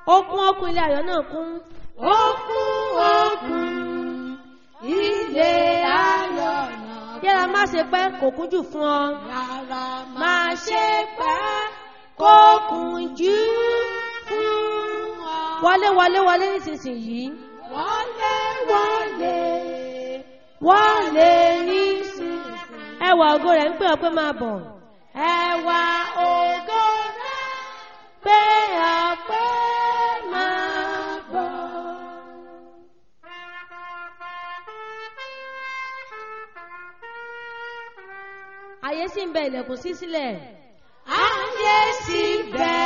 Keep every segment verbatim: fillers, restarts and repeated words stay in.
Okun okun ilé ayọ̀ náà kún. Okun okun ilé ayọ̀ náà kún. Yára má ṣe pẹ́ kò kún jù fún ọ. Yára má ṣe pẹ́ kó kún jù fún ọ. Wọlé wọlé wọlé nísinsìnyí. Wọlé wọlé wọlé nísinsìnyí. Ẹwà ògo rẹ̀ ń pè ọ́ pé máa bọ̀. Ẹwà ògo rẹ̀ pé ọ́ pé máa bọ̀. Ayé sì ń bẹ ilẹ̀kùn sí sílẹ̀. Ayé sì bẹ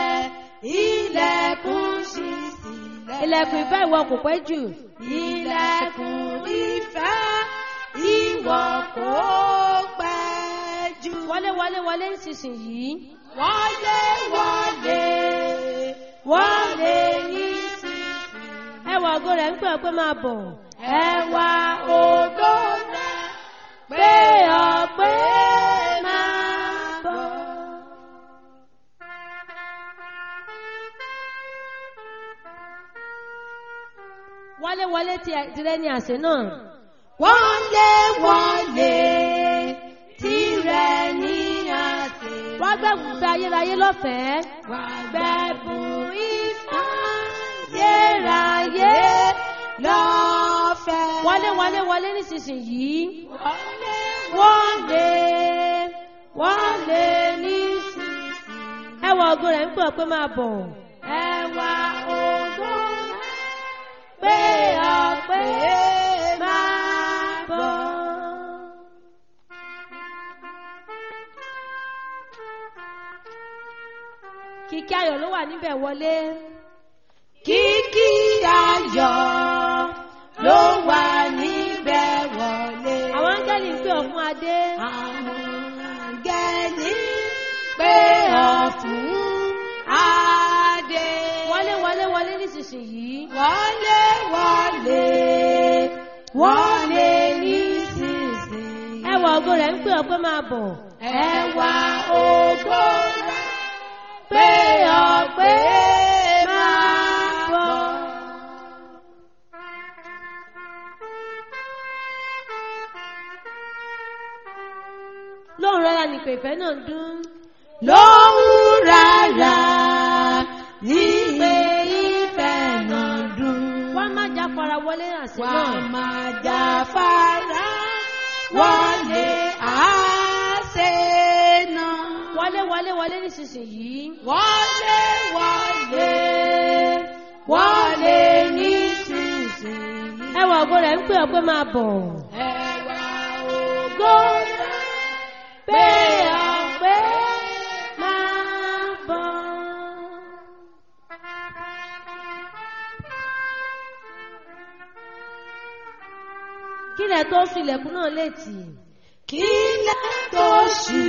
ilẹ̀kùn ṣí sílẹ̀. Ilẹ̀kùn ìfẹ́ ìwọ kò pẹ́ jù. Ilẹ̀kùn ìfẹ́ ìwọ kò pẹ́ jù. Wọlé wọlé wọlé nísinsìnyí. Wọlé wọlé wọlé nísinsìnyí. Ẹwà ògo rẹ̀ ń pè ọ́ pé máa bọ̀. Ẹwà ògo rẹ̀ pé ọ́ pé máa bọ̀. Wọlé wọlé tirẹ̀ ní àsè náà. Wọlé wọlé tirẹ̀ ní àsè náà. Wá gbẹ̀bùn fẹ́ ayérayé lọ́fẹ̀ẹ́. Wá gbẹ̀bùn ìfẹ́ ayérayé lọ́fẹ̀ẹ́. Wọlé wọlé wọlé nísinsìnyí. Wọlé wọlé wọlé nísinsìnyí. Ẹwà ògo rẹ̀ ń pè ọ́ pé máa bọ̀. Ẹwà ògo rẹ̀ pé ọ́ pé máa bọ̀. Kìkì ayọ̀ ló wà níbẹ̀ wọlé. Kìkì ayọ̀ ló wà níbẹ̀ wọlé. Àwọn áńgẹ́lì ń pè ọ́ fún adé. Àwọn áńgẹ́lì pè ọ́ fún adé. Wọlé wọlé wọlé nísinsìnyí. Wọlé wọlé wọlé nísinsìnyí. Ẹwà ògo rẹ̀ ń pè ọ́ pé máa bọ̀. Ẹwà ògo rẹ̀ pé ọ́ pé máa bọ̀. Lóhùn rárá ni pé ìfẹ́ náà ń dún. Lóhùn rárá ní pé ìfẹ́ náà dùn. Wá má jáfara wọlé àsè Wá náà. má jáfara wọlé àsè náà. Wọlé wọlé wọlé nísinsìnyí. Wọlé wọlé wọlé nísinsìnyí. Ẹwà ògo rẹ̀ ń pè ọ́ pé máa bọ̀. Ẹwà ògo rẹ̀ pé ọ́ pé máa bọ̀. Kílẹ̀ tó ṣú ilẹ̀kùn náà létí. Kílẹ̀ tó ṣú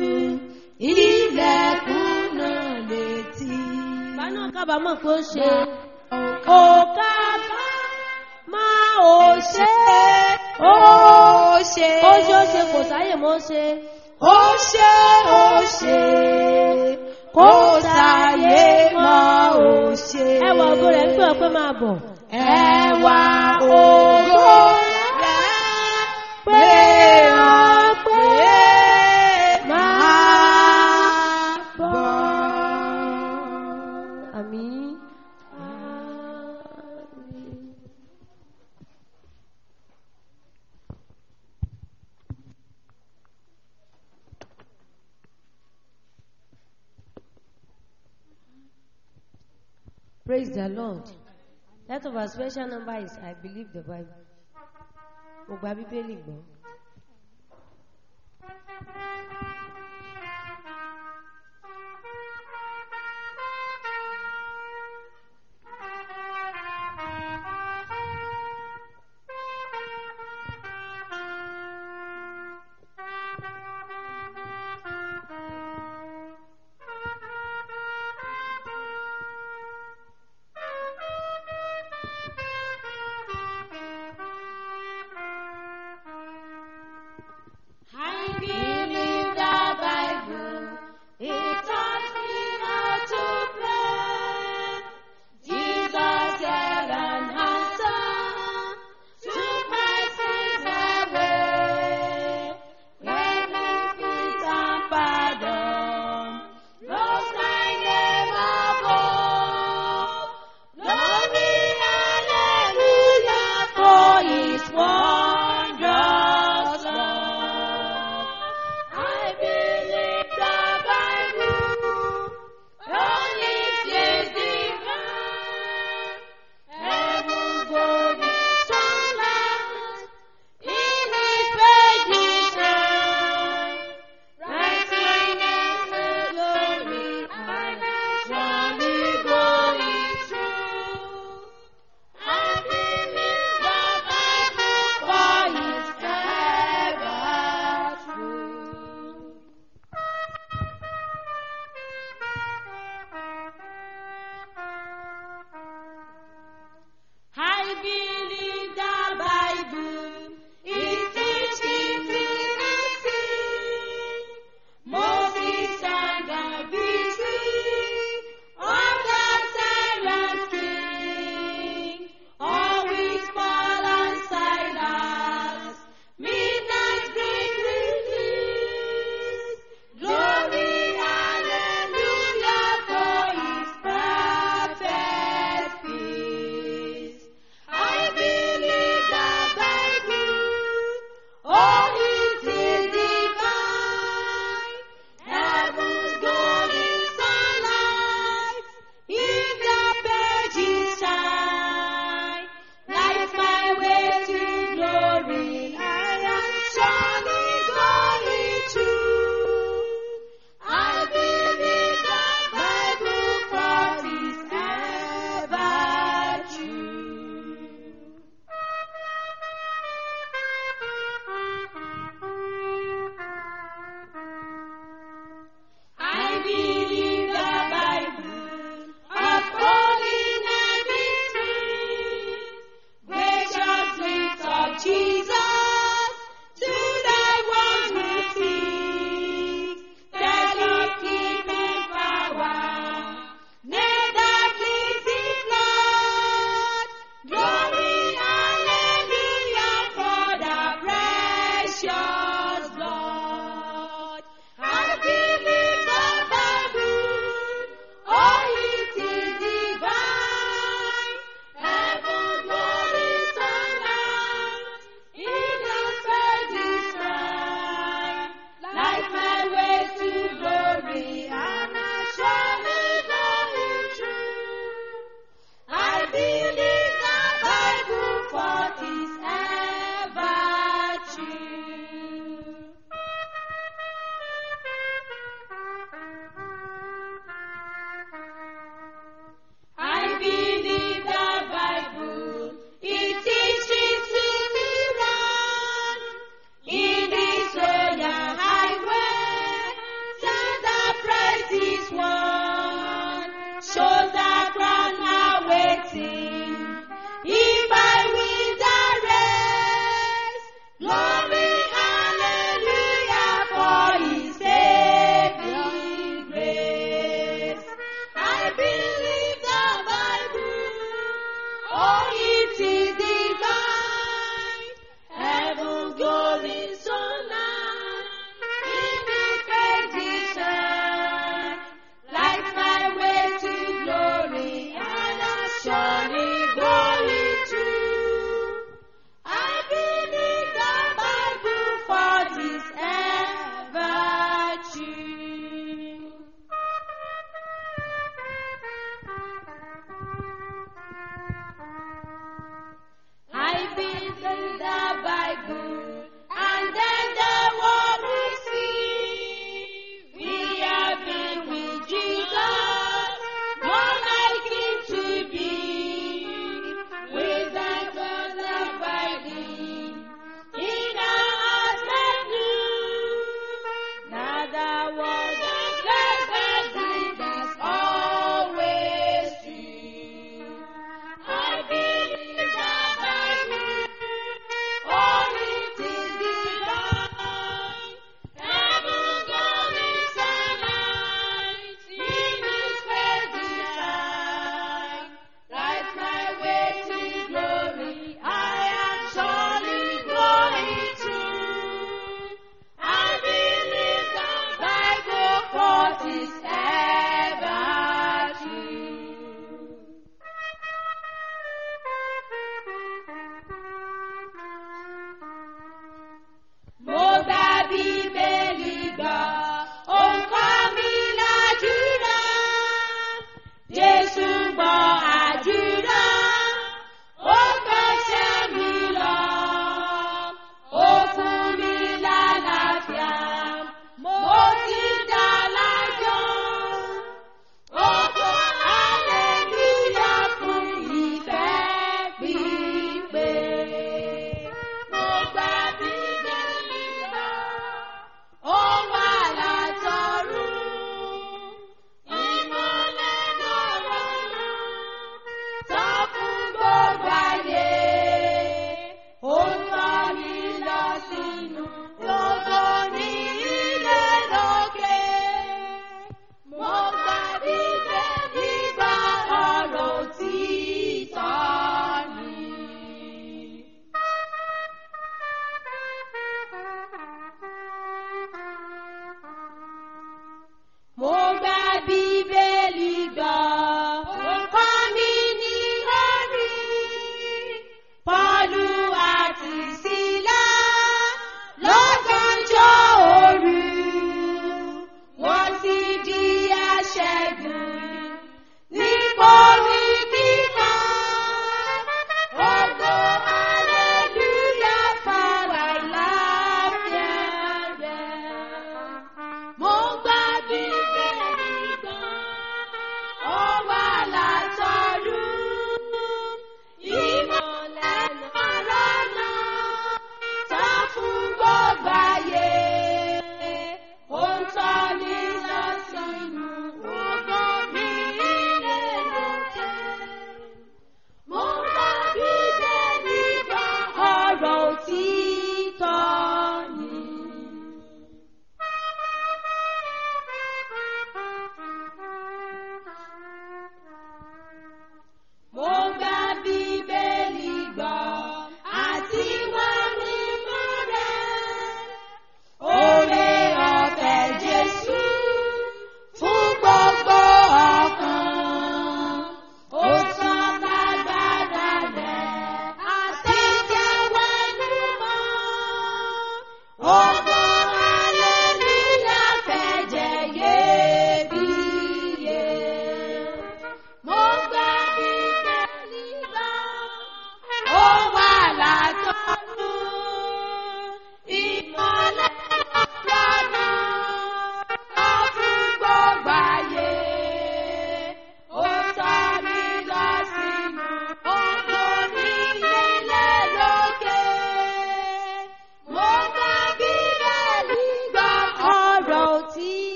ilẹ̀kùn náà létí. Bá náà kábàámọ̀ pé ó ṣe. Ó kábàámọ̀ ó ṣe. Ó ṣe. Ó ṣe ó ṣe kò sáyè mọ́ ṣe. Ó ṣe ó ṣe kò sáyé mọ́ ó ṣe. Ẹwà ògo rẹ̀ ń pè ọ́ pé máa bọ̀. Ẹwà ògo rẹ̀ pé ọ́ pé máa bọ̀. Àmín. Praise the Lord. That of our special number is I believe the Bible. Mo gba Bíbélì gbọ́.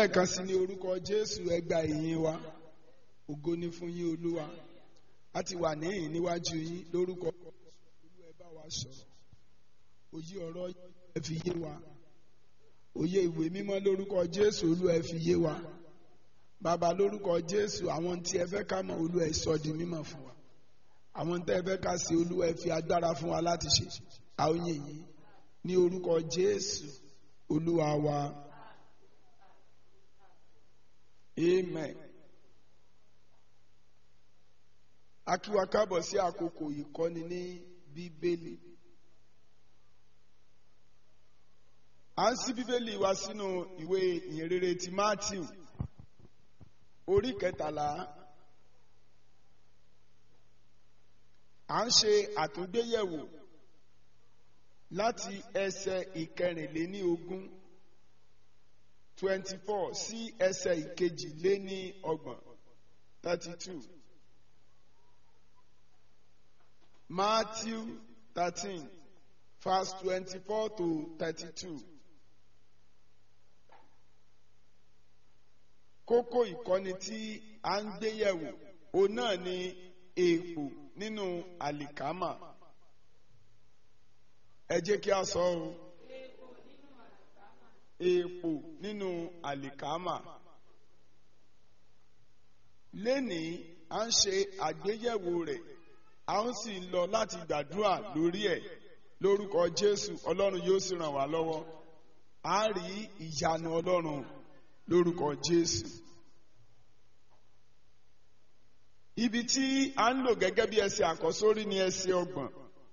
lẹ́ẹ̀kan sí ní orúkọ Jésù ẹ gba ìyìn wa ògo ni fún yín Olúwa a ti wà níhìn níwájú yín lórúkọ Olúwa ẹ bá wa sọ̀rọ̀ òye ọ̀rọ̀ ẹ fi yé wa òye ìwé mímọ́ lórúkọ Jésù Olúwa ẹ fi yé wa bàbá lórúkọ Jésù àwọn tí ẹ fẹ́ ká mọ̀ Olúwa ẹ sọ di mímọ̀ fún wa àwọn tí ẹ fẹ́ ká ṣe Olúwa ẹ fi agbára fún wa láti ṣe àwọn yìnyín ní orúkọ Jésù Olúwa wa. Amen. A kí wa káàbọ̀ sí àkókò ìkọ́ni ní Bíbélì. À ń ṣí Bíbélì wa sínú ìwé ìyìnrere ti Mátíù orí kẹtàlá. À ń ṣe àtúngbéyẹ̀wò láti ẹsẹ̀ ìkẹrìnléní ogún twenty four sí ẹsẹ̀ ìkejìléní ọgbọ̀n thirty two. Matthew thirteen verse twenty four to thirty two. Kókó ìkọ́ni tí a ń gbé yẹ̀wò òun náà ni èèpò nínú àlìkámà. Ẹ jẹ́ kí a sọ ọ́ èèpò nínú àlìkámà. Lénìí à ń ṣe àgbéyẹ̀wò rẹ̀ a ń sì lọ láti gbàdúrà lórí ẹ̀ lórúkọ Jésù Ọlọ́run yóò sì ràn wá lọ́wọ́ a rí ìyanu Ọlọ́run lórúkọ Jésù. Ibi tí a ń lò gẹ́gẹ́ bí ẹsẹ̀ àkọ́sórí ni ẹsẹ̀ ọgbọ̀n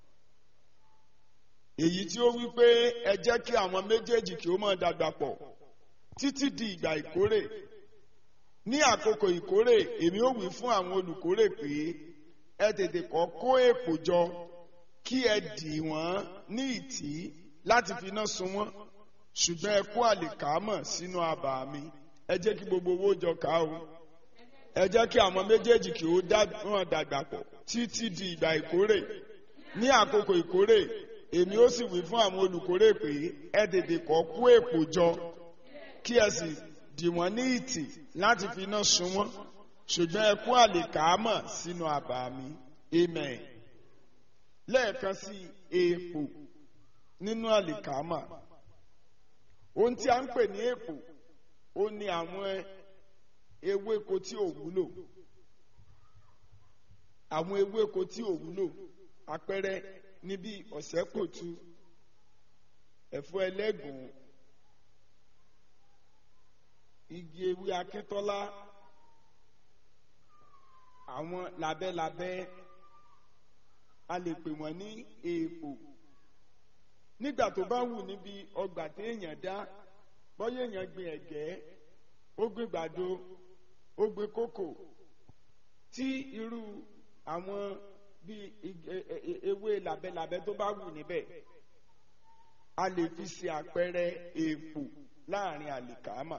èyí tí ó wí pé ẹ jẹ́ kí àwọn méjèèjì kí ó máa dàgbà pọ̀ títí di ìgbà ìkórè. Ní àkókò ìkórè èmi ó wí fún àwọn olùkórè pé ẹ tètè kọ́ kó èpò jọ kí ẹ dì wọ́n ní ìtí láti fi iná sun wọ́n ṣùgbọ́n ẹ kó àlìkámà sínú abà mi. Ẹ jẹ́ kí gbogbo owó jọ ká o. Ẹ jẹ́ kí àwọn méjèèjì kí ó dàgbà pọ̀ títí di ìgbà ìkórè. Ní àkókò ìkórè èmi ó sì wí fún àwọn olùkórè pé ẹ tètè kọ́ kó èpò jọ kí ẹ sì dì wọ́n ní ìtì láti fi iná sun wọ́n ṣùgbọ́n ẹ kó àlìkámà sínú abà mi. Amen. Lẹ́ẹ̀kan sí èèpò nínú àlìkámà. Ohun tí a ń pè ní èèpò ó ní àwọn ewéko tí ò wúlò. Àwọn ewéko tí ò wúlò àpẹẹrẹ níbi ọ̀sẹ́kòtú ẹ̀fọ́ ẹlẹ́gùn igi ewé akíntọ́lá àwọn labẹ́labẹ́ a lè pè wọ́n ní èèpò. Nígbà tó bá wù níbi ọgbà téèyàn dá bọ́yá èèyàn gbin ẹ̀gẹ́ ó gbin gbàdo ó gbin kókò tí irú àwọn bíi ewé labẹ́labẹ́ tó bá wù níbẹ̀ a lè fi ṣe àpẹẹrẹ èèpò láàrin àlìkámà.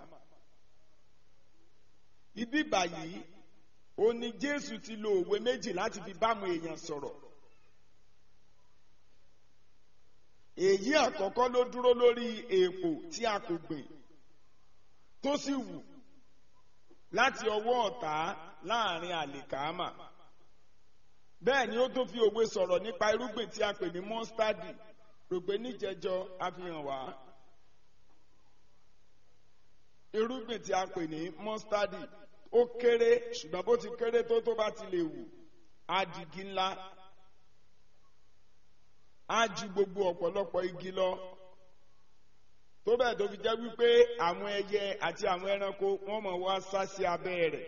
Ibi báyìí ó ní Jésù ti lo òwe méjì láti fi bámu èèyàn sọ̀rọ̀. Èyí àkọ́kọ́ ló dúró lórí èèpò tí a kò gbìn tó sì wù láti ọwọ́ ọ̀tá láàrin àlìkámà. Bẹ́ẹ̀ ni ó tún fi òwe sọ̀rọ̀ nípa irúgbìn tí a pè ní mọ́sítádì rògbé níjẹjọ àfihàn wá. Irúgbìn tí a pè ní mọ́sítádì ó kéré ṣùgbọ́n bó ti kéré tó tó bá ti lè wù á di igi ńlá á ju gbogbo ọ̀pọ̀lọpọ̀ igi lọ tó bẹ́ẹ̀ tó fi jẹ́ wípé àwọn ẹyẹ àti àwọn ẹranko wọ́n mọ̀ wá sá sí abẹ́ rẹ̀.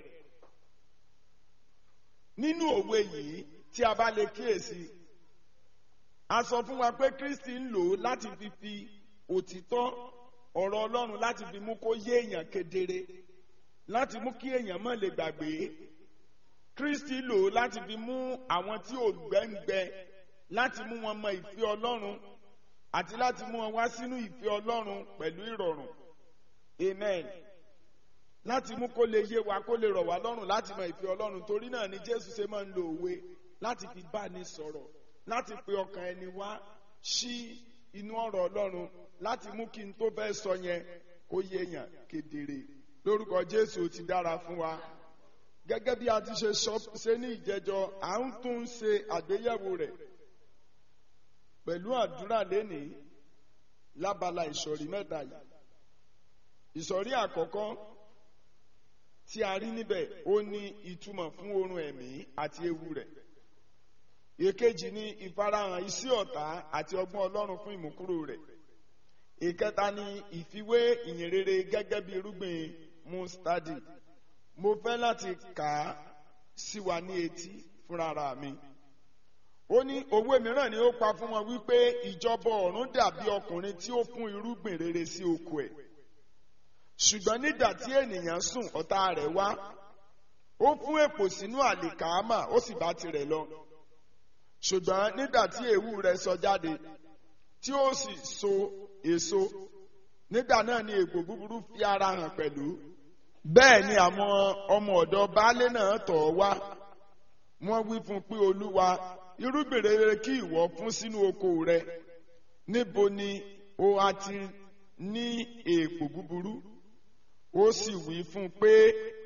Nínú òwe yìí tí a bá lè kíyèsí a sọ fún wa pé Kristi ń lò ó láti fi fi òtítọ́ ọ̀rọ̀ Ọlọ́run láti fi mú kó yé èèyàn kedere láti mú kí èèyàn má lè gbàgbé. Kristi lò ó láti fi mú àwọn tí ò gbẹ́ngbẹ láti mú wọn mọ ìfẹ́ Ọlọ́run àti láti mú wọn wá sínú ìfẹ́ Ọlọ́run pẹ̀lú ìrọ̀rùn. Amen. Láti mú kó lè yé wa kó lè rọ̀ wá lọ́rùn láti mọ ìfẹ́ Ọlọ́run. Torí náà ni Jésù ṣe máa ń lo òwe láti fi bá ni sọ̀rọ̀ láti pe ọkàn ẹni wá sí inú ọ̀rọ̀ Ọlọ́run láti mú kí n tó fẹ́ sọ yẹn kó yé yàn kedere. lórúkọ Jésù ti dára fún wa. Gẹ́gẹ́ bí a ti ṣe sọ ṣe ní ìjẹjọ, à ń tún ṣe àgbéyẹ̀wò rẹ̀ pẹ̀lú àdúrà lénìí lábala ìsọ̀rí mẹ́ta yìí. Ìsọ̀rí àkọ́kọ́ tí a rí níbẹ̀ ó ní ìtumọ̀ fún oorun ẹ̀mí àti ewu rẹ̀. Èkejì ni ìfarahàn iṣẹ́ ọ̀tá àti ọgbọ́n Ọlọ́run fún ìmúkúrò rẹ̀. Ìkẹta ni ìfiwé ìyìnrere gẹ́gẹ́ bí irúgbìn mustadi. Mo fẹ́ láti kà á sí wa ní etí fúnra mi. Ó ní òwe mìíràn ni ó pa fún wọn wípé ìjọba ọ̀run dàbí ọkùnrin tí ó fún irúgbìn rere sí oko ẹ̀. Ṣùgbọ́n nígbà tí ènìyàn sùn, ọ̀tá rẹ̀ wá. Ó fún èpò sínú àlìkámà, ó sì bá tirẹ̀ lọ. Ṣùgbọ́n nígbà tí èéwú rẹ̀ sọ jáde, tí ó sì so èso, nígbà náà ni èpò búburú fi ara hàn pẹ̀lú. Bẹ́ẹ̀ ni àwọn ọmọ ọ̀dọ̀ baálé náà tọ̀ ọ́ wá. Wọ́n wí fún un pé, Olúwa, irúgbìn rere kí ìwọ fún sínú oko rẹ. Níbo ni o a ti ní èpò búburú? Ó sì wí fún pé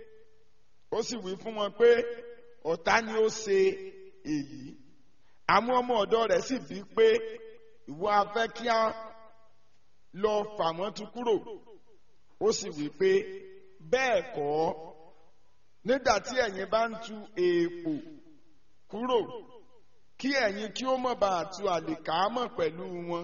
ó sì wí fún wọn pé ọ̀tá ni ó ṣe èyí. Àwọn ọmọ ọ̀dọ̀ rẹ̀ sì bí pé, ìwọ a fẹ́ kí a lọ fà wọ́n tú kúrò? Ó sì wí pé, bẹ́ẹ̀ kọ́, nígbà tí ẹ̀yin bá ń tu èèpò kúrò, kí ẹ̀yin kí ó má baà tu àlìkámọ̀ pẹ̀lú wọn.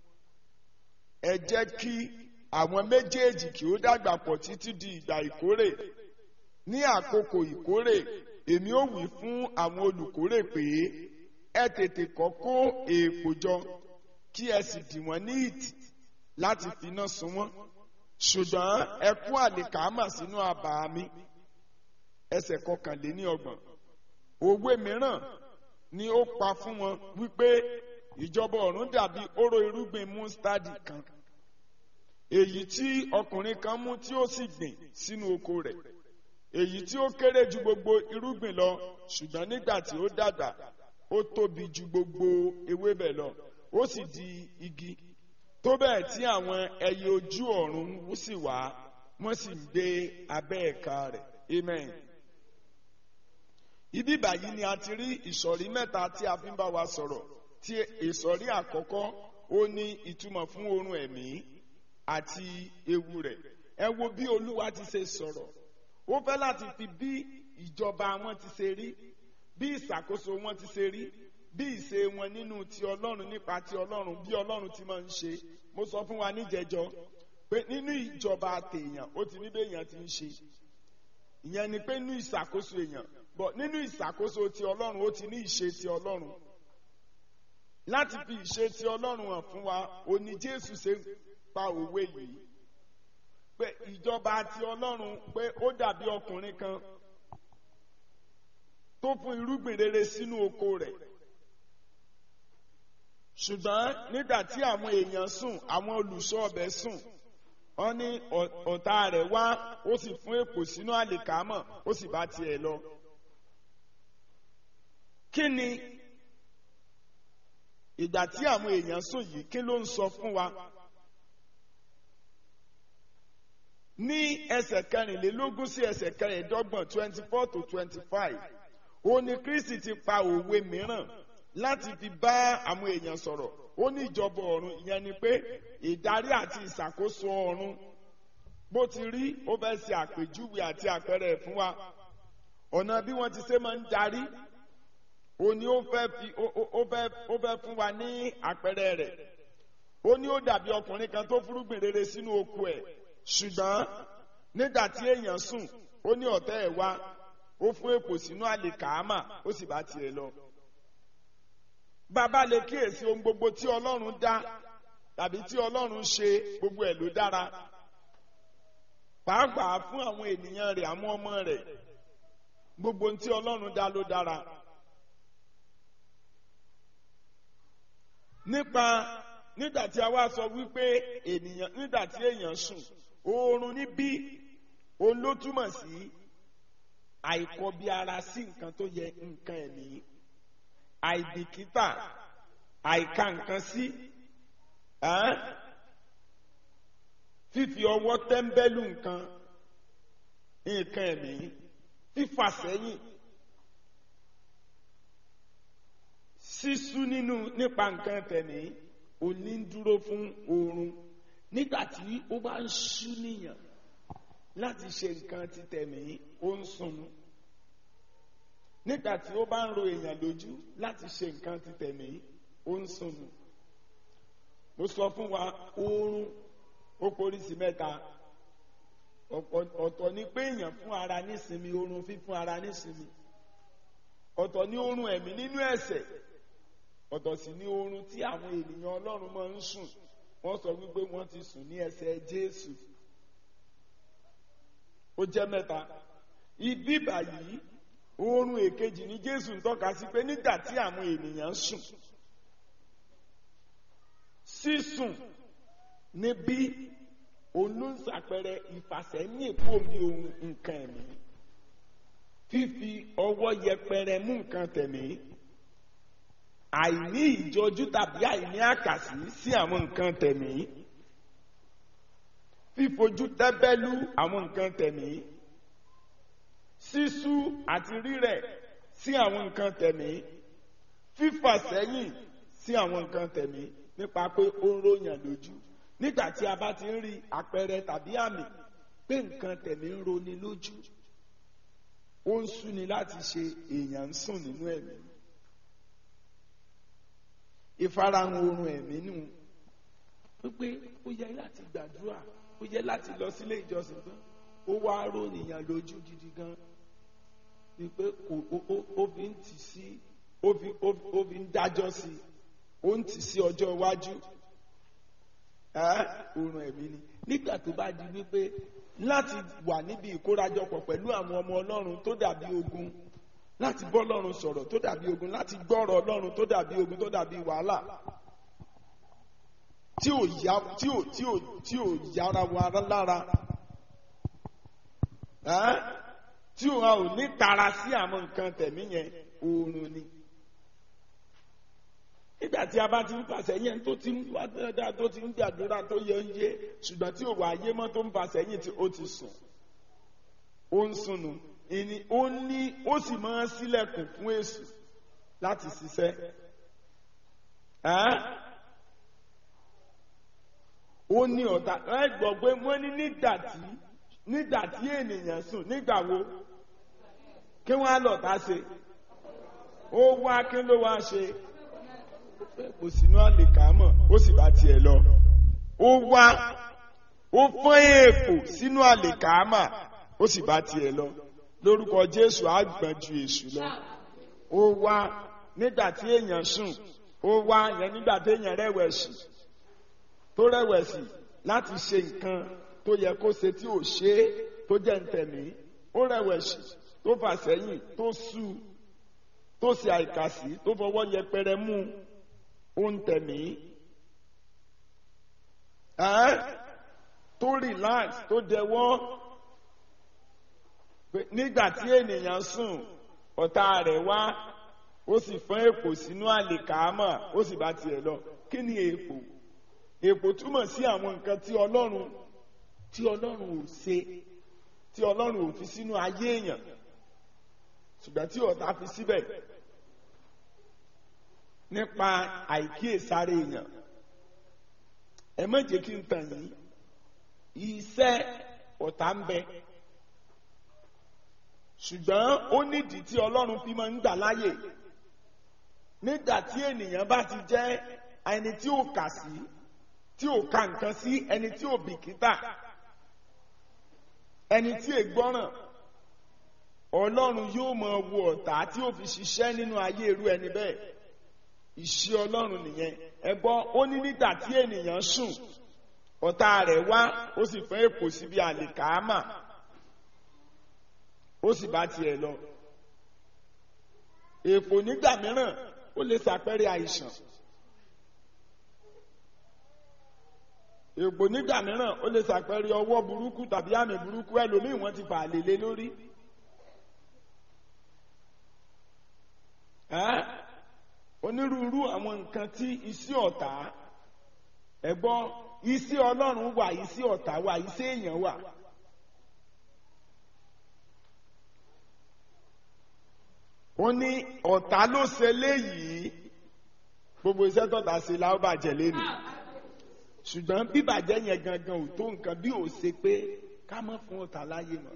Ẹ jẹ́ kí àwọn méjèèjì kí ó dàgbà pọ̀ títí di ìgbà ìkórè. Ní àkókò ìkórè, èmi ó wí fún àwọn olùkórè pé, ẹ tètè kọ́ kó èèpò jọ, kí ẹ sì dì wọ́n ní ìtì láti finá sun wọ́n. Ṣùgbọ́n ẹ kó àlìkámà sínú abà mi. Ẹsẹ̀ kọkànléní ọgbọ̀n. Òwe mìíràn ni ó pa fún wọn wípé ìjọba ọ̀run dàbí hóró irúgbìn mustadi kan, èyí tí ọkùnrin kan mú tí ó sì gbìn sínú oko rẹ̀, èyí tí ó kéré ju gbogbo irúgbìn lọ, ṣùgbọ́n nígbà tí ó dàgbà ó tóbi ju gbogbo ewébẹ̀ lọ, ó sì di igi, tó bẹ́ẹ̀ tí àwọn ẹyẹ ojú ọ̀run sì wá, wọ́n sì ń gbé abẹ́ ẹ̀ka rẹ̀. Amen. Ibi báyìí ni a ti rí ìsọ̀rí mẹ́ta tí a fi ń bá wa sọ̀rọ̀. Tí ìsọ̀rí àkọ́kọ́ ó ní ìtumọ̀ fún oorun ẹ̀mí àti ewu rẹ̀. Ẹ wo bí Olúwa ti ṣe sọ̀rọ̀. Ó fẹ́ láti fi bí ìjọba wọn ti ṣe rí, bí ìṣàkóso wọn ti ṣe rí, bí ìṣe wọn nínú ti Ọlọ́run nípa ti Ọlọ́run, bí Ọlọ́run ti máa ń ṣe. Mo sọ fún wa níjẹjọ pé nínú ìjọba àtèèyàn ó ti ní bí èèyàn ti ń ṣe. Ìyẹn ni pé nínú ìṣàkóso èèyàn, bọ̀ nínú ìṣàkóso ti Ọlọ́run ó ti ní ìṣe ti Ọlọ́run. Láti fi ìṣe ti Ọlọ́run hàn fún wa, ó ní Jésù ṣe pa òwe yìí pé ìjọba ti Ọlọ́run pé ó dàbí ọkùnrin kan tó fún irúgbìn rere sínú oko rẹ̀. Ṣùgbọ́n nígbà tí àwọn èèyàn sùn, àwọn olùṣọ́ ọbẹ̀ sùn, wọ́n ní ọ̀tá rẹ̀ wá, ó sì fún èpò sínú àlìkámọ̀, ó sì bá tiẹ̀ lọ. Kí ni ìgbà tí àwọn èèyàn sùn yìí, kí ló ń sọ fún wa? Ní ẹsẹ̀ kẹrìnlélógún sí ẹsẹ̀ kẹrìndọ́gbọ̀n, twenty four to twenty five, ó ní Kristi ti pa òwe mìíràn láti fi bá àwọn èèyàn sọ̀rọ̀. Ó ní ìjọba ọ̀run, ìyẹn ni pé ìdarí àti ìṣàkóso ọ̀run bó ti rí, ó fẹ́ ṣe àpèjúwe àti àpẹẹrẹ fún wa. Ọ̀nà bí wọ́n ti ṣe máa ń darí, ó ní ó fẹ́ fi ó fẹ́ ó fẹ́ fún wa ní àpẹẹrẹ rẹ̀. Ó ní ó dàbí ọkùnrin kan tó fúrúgbìn rere sínú oko ẹ̀, ṣùgbọ́n nígbà tí èèyàn sùn, ó ní ọ̀tá ẹ̀ wá, ó fún èpò sínú àlìkámà, ó sì bá tiẹ̀ lọ. Bàbá lè kíyèsí ohun gbogbo tí Ọlọ́run dá tàbí tí Ọlọ́run ṣe, gbogbo ẹ̀ ló dára. Pàápàá fún àwọn ènìyàn rẹ̀, àwọn ọmọ rẹ̀, gbogbo ohun tí Ọlọ́run dá ló dára. Nípa nígbà tí a wá sọ wípé ènìyàn nígbà tí èèyàn sùn, oorun níbí òun ló túmọ̀ sí àìkọbi ara sí nǹkan tó yẹ, nǹkan ẹ̀mí, àìbìkítà, àìka nǹkan sí, fífi ọwọ́ tẹ́ńbẹ́lú nǹkan, nǹkan ẹ̀mí, fífà sẹ́yìn, sísú nínú nípa nǹkan tẹ̀mí, òní ń dúró fún oorun. Nígbà tí ó bá ń sú níyàn láti ṣe nǹkan ti tẹ̀mí, ó ń sùn. Nígbà tí ó bá ń ro èèyàn lójú láti ṣe nǹkan ti tẹ̀mí, ó ń sùn. Mo sọ fún wa, oorun ó polisi mẹ́ta. Ọ̀tọ̀ ni pé èèyàn fún ara nísinmi, oorun fífún ara nísinmi. Ọ̀tọ̀ ni oorun ẹ̀mí nínú ẹ̀ṣẹ̀. Ọ̀tọ̀ sì ni oorun tí àwọn ènìyàn Ọlọ́run máa ń sùn. Wọ́n sọ wípé wọ́n ti sùn ní ẹsẹ̀ Jésù. Ó jẹ́ mẹ́ta. Ibi báyìí, oorun èkejì ni Jésù ń tọ́ka sí pé nígbà tí àwọn ènìyàn sùn. Sísùn níbí olùsàpẹrẹ ìfàsẹ́yìn kòmí ohun nǹkan ẹ̀mí. Fífi ọwọ́ yẹpẹrẹ mú nǹkan tẹ̀mí. Àìní ìjọjú tàbí àìní àkàsí sí àwọn nǹkan tẹ̀mí. Fífojú tẹ́bẹ́lú àwọn nǹkan tẹ̀mí. Sísú àti rírẹ̀ sí àwọn nǹkan tẹ̀mí. Fífàsẹ́yìn sí àwọn nǹkan tẹ̀mí nípa pé ó ń ròyàn lójú. Nígbà tí a bá ti ń rí àpẹẹrẹ tàbí àmì pé nǹkan tẹ̀mí ń roni lójú, ó ń súni láti ṣe èèyàn ń sùn nínú ẹ̀mí. Ìfarahàn oorun ẹ̀mí nù wípé ó yẹ láti gbàdúrà, ó yẹ láti lọ sílé ìjọsìn tán, ó wá rònìyàn lójú gidi gan wípé ó fi ń tì sí ó fi ń dájọ́ sí i, ó ń tì sí ọjọ́ iwájú. Oorun ẹ̀mí ni. Nígbà tó bá di wípé láti wà níbi ìkórajọpọ̀ pẹ̀lú àwọn ọmọ Ọlọ́run tó dàbí ogun, láti bọ́ Ọlọ́run sọ̀rọ̀ tó dàbí ogun, láti gbọ́rọ̀ Ọlọ́run tó dàbí ogun, tó dàbí wàhálà tí ò yá tí ò tí ò tí ò yára wa lára, tí ò ò ní tara sí àwọn nǹkan tẹ̀mí yẹn, oorun ni. Nígbà tí a bá ti ń pàṣẹ yẹn tó ti ń wá dáadáa, tó ti ń gbàdúrà, tó yẹ ń yé, ṣùgbọ́n tí ò wá yé mọ́, tó ń pàṣẹ yẹn tí ó ti sùn, ó ń sùn nù. Ìní ó ní ó sì máa ń ṣílẹ̀kùn fún èṣù láti ṣiṣẹ́. Ó ní ọ̀tá ẹ gbọ́ pé wọ́n ní nígbà tí nígbà tí ènìyàn sùn, nígbà wo kí wọ́n á lọ̀tá ṣe? Ó wá kí ló wá ṣe? Kò sínú àlìkámọ̀, ó sì bá tiẹ̀ lọ. Ó wá ó fọ́n èèpò sínú àlìkámọ̀, ó sì bá tiẹ̀ lọ. Lórúkọ Jésù á gbọ̀n ju èṣù lọ. Ó wá nígbà tí èèyàn sùn, ó wá yẹn nígbà tí èèyàn rẹ̀wẹ̀sì, tó rẹ̀wẹ̀sì láti ṣe nǹkan tó yẹ kó ṣe tí ò ṣe é, tó jẹ́ ntẹ̀mí. Ó rẹ̀wẹ̀sì, tó fà sẹ́yìn, tó sú, tó ṣe àìkàsí, tó fọwọ́ yẹpẹrẹ mú, ó ń tẹ̀mí. Tó relax, tó dẹwọ́. Nígbà tí ènìyàn sùn, ọ̀tá rẹ̀ wá, ó sì fọ́n èpò sínú àlìkámọ̀, ó sì bá tiẹ̀ lọ. Kí ni èpò? Èpò túmọ̀ sí àwọn nǹkan tí Ọlọ́run tí Ọlọ́run ò ṣe, tí Ọlọ́run ò fi sínú ayé èèyàn, ṣùgbọ́n tí ọ̀tá fi síbẹ̀ nípa àìkíyèsára èèyàn. Ẹ má jẹ́ kí n tàn yín, iṣẹ́ ọ̀tá ń bẹ, ṣùgbọ́n ó nídìí tí Ọlọ́run fi máa ń gbà láyè. Nígbà tí ènìyàn bá ti jẹ́ ẹni tí ò kà sí, tí ò ka nǹkan sí, ẹni tí ò bìkítà, ẹni tí è gbọ́ràn, Ọlọ́run yóò máa wo ọ̀tá tí ó fi ṣiṣẹ́ nínú ayé irú ẹni bẹ́ẹ̀. Ìṣe Ọlọ́run nìyẹn. Ẹ gbọ́, ó ní nígbà tí ènìyàn sùn, ọ̀tá rẹ̀ wá, ó sì fọ́n èpò síbi àlìkámà, ó sì bá tiẹ̀ lọ. Èpò nígbà mìíràn ó lè ṣàpẹẹrẹ àìsàn. Èpò nígbà mìíràn ó lè ṣàpẹẹrẹ ọwọ́ burúkú tàbí àmì burúkú. Ẹlòmíì wọ́n ti fà á lélẹ̀ lórí. Onírúurú àwọn nǹkan tí iṣẹ́ ọ̀tá, ẹ gbọ́, iṣẹ́ Ọlọ́run wà, iṣẹ́ ọ̀tá wà, iṣẹ́ èèyàn wà. ó ní ọ̀tá ló ṣe léyìí gbogbo iṣẹ́ tọ́ta ṣe la ó bàjẹ́ lẹ́nu ṣùgbọ́n bíbàjẹ́ yẹn gangan ò tó nǹkan bí ò ṣe pé ká má fún ọ̀tá láyé mọ́.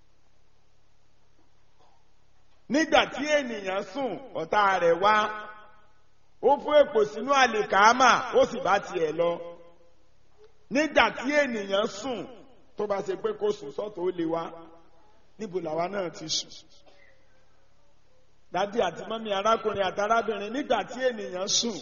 nígbà tí ènìyàn sùn ọ̀tá rẹ̀ wá ó fún èpò sínú àlìkámà ó sì bá tiẹ̀ lọ. nígbà tí ènìyàn sùn tó bá ṣe pé kó sùn sọ́tọ̀ ó lè wá níbo làwa náà ti sùn. dádì àti mọ́mí arákùnrin àti arábìnrin nígbà tí ènìyàn sùn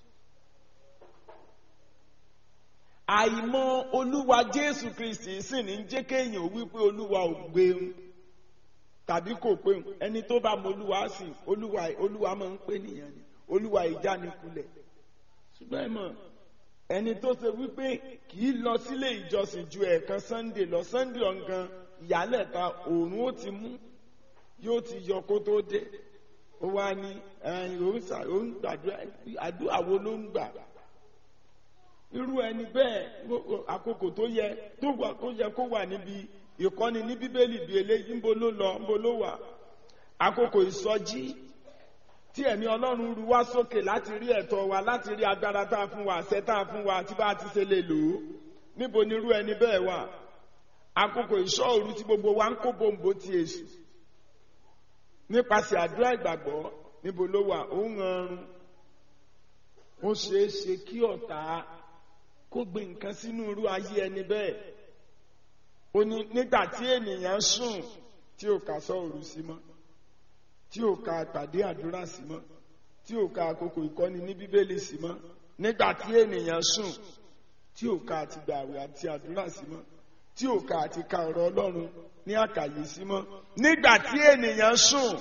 àìmọ̀ olúwa Jésù Kristi sì ní jẹ́ kéèyàn wípé olúwa ò gbéun tàbí kò péun. ẹni tó bá mọ olúwa sí olúwa olúwa máa ń pè nìyẹn ni olúwa ìjánikulẹ̀. ṣùgbọ́n ẹ mọ̀ ẹni tó ṣe wípé kì í lọ sílé ìjọsìn ju ẹ̀ẹ̀kan Sunday lọ Sunday ọ̀ngàn ìyálẹ̀ta òòrùn ó ti mú yóò ti yọ kó tó dé ó wá ní òun gbàdúrà àdúrà wo ló ń gbà. irú ẹni bẹ́ẹ̀ àkókò tó yẹ tó yẹ kó wà níbi ìkọ́ni ní bíbélì bíi eléyìí ńbo ló lọ ńbo ló wà. àkókò ìsọjí tí ẹ̀mí Ọlọ́run ru wá sókè láti rí ẹ̀tọ́ wa láti rí agbára tá a fún wa àṣẹ tá a fún wa àti bá a ti ṣe lè lò ó níbo ni irú ẹni bẹ́ẹ̀ wà. àkókò ìṣọ́ òru tí gbogbo wa ń kó bòǹbò ti èṣù nípasẹ̀ àdúrà ìgbàgbọ́ níbo ló wà. ó ń rọrùn ó ṣeé ṣe kí ọ̀tá kó gbé nǹkan sínú irú ayé ẹni bẹ́ẹ̀. ó ní nígbà tí ènìyàn sùn tí ò kà sọ òru sí mọ́ tí ò ka pàdé àdúrà sí mọ́ tí ò ka àkókò ìkọ́ni ní bíbélì sí mọ́ nígbà tí ènìyàn sùn tí ò ka àti gbààwẹ̀ àti àdúrà sí mọ́ tí ò ka àti ka ọ̀rọ̀ Ọlọ́run ní àkàyè sí mọ́ nígbà tí ènìyàn sùn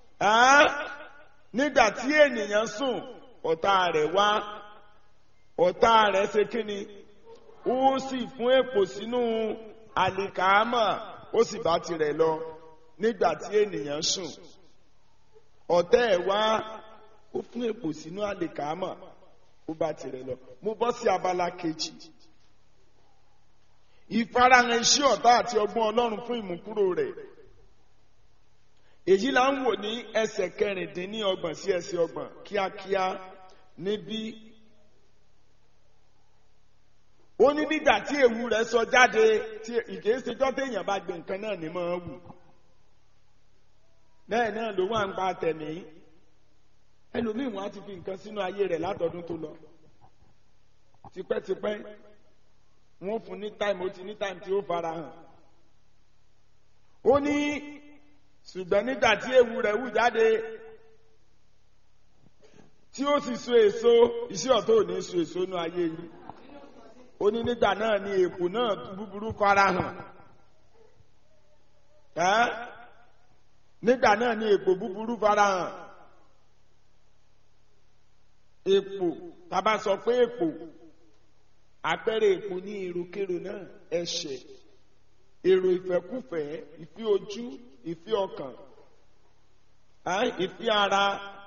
nígbà tí ènìyàn sùn ọ̀tá rẹ̀ wá ọ̀tá rẹ̀ ṣe kíni ó sì fún èpò sínú àlìkámà ó sì bá tirẹ̀ lọ. nígbà tí ènìyàn sùn ọ̀tá ẹ̀ wá ó fún èpò sínú àlìkámà ó bá tirẹ̀ lọ. mo bọ́ sí abala kejì ìfarahàn iṣẹ́ ọ̀tá àti ọgbọ́n Ọlọ́run fún ìmúkúrò rẹ̀. èyí là ń wò ní ẹsẹ̀ kẹrìndínlọ́gbọ̀n sí ẹsẹ̀ ọgbọ̀n kíákíá níbí. ó ní nígbà tí ewu rẹ̀ sọ jáde tí ìkéṣejọ́ téèyàn bá gbé nǹkan náà ní máa wù. bẹ́ẹ̀ náà ló wà ń pa tẹ̀mí. ẹlòmíì wọn á ti fi nǹkan sínú ayé rẹ̀ látọdún tó lọ. tipẹ́tipẹ́ wọ́n fún ní táìmù ó ti ní táìmù tí ó fara hàn. ó ní ṣùgbọ́n nígbà tí ewu rẹ̀ wù jáde tí ó sì so èso iṣẹ́ ọ̀tọ̀ ò ní so èso nú ayé yìí. ó ní nígbà náà ni èpò náà búburú fara hàn. nígbà náà ni èpò búburú fara hàn. èpò tá a bá sọ pé èpò àpẹẹrẹ èpò ní èròkérò náà ẹ̀ṣẹ̀ èrò ìfẹ́kúfẹ̀ẹ́ ìfẹ́ ojú ìfẹ́ ọkàn ìfẹ́ ara.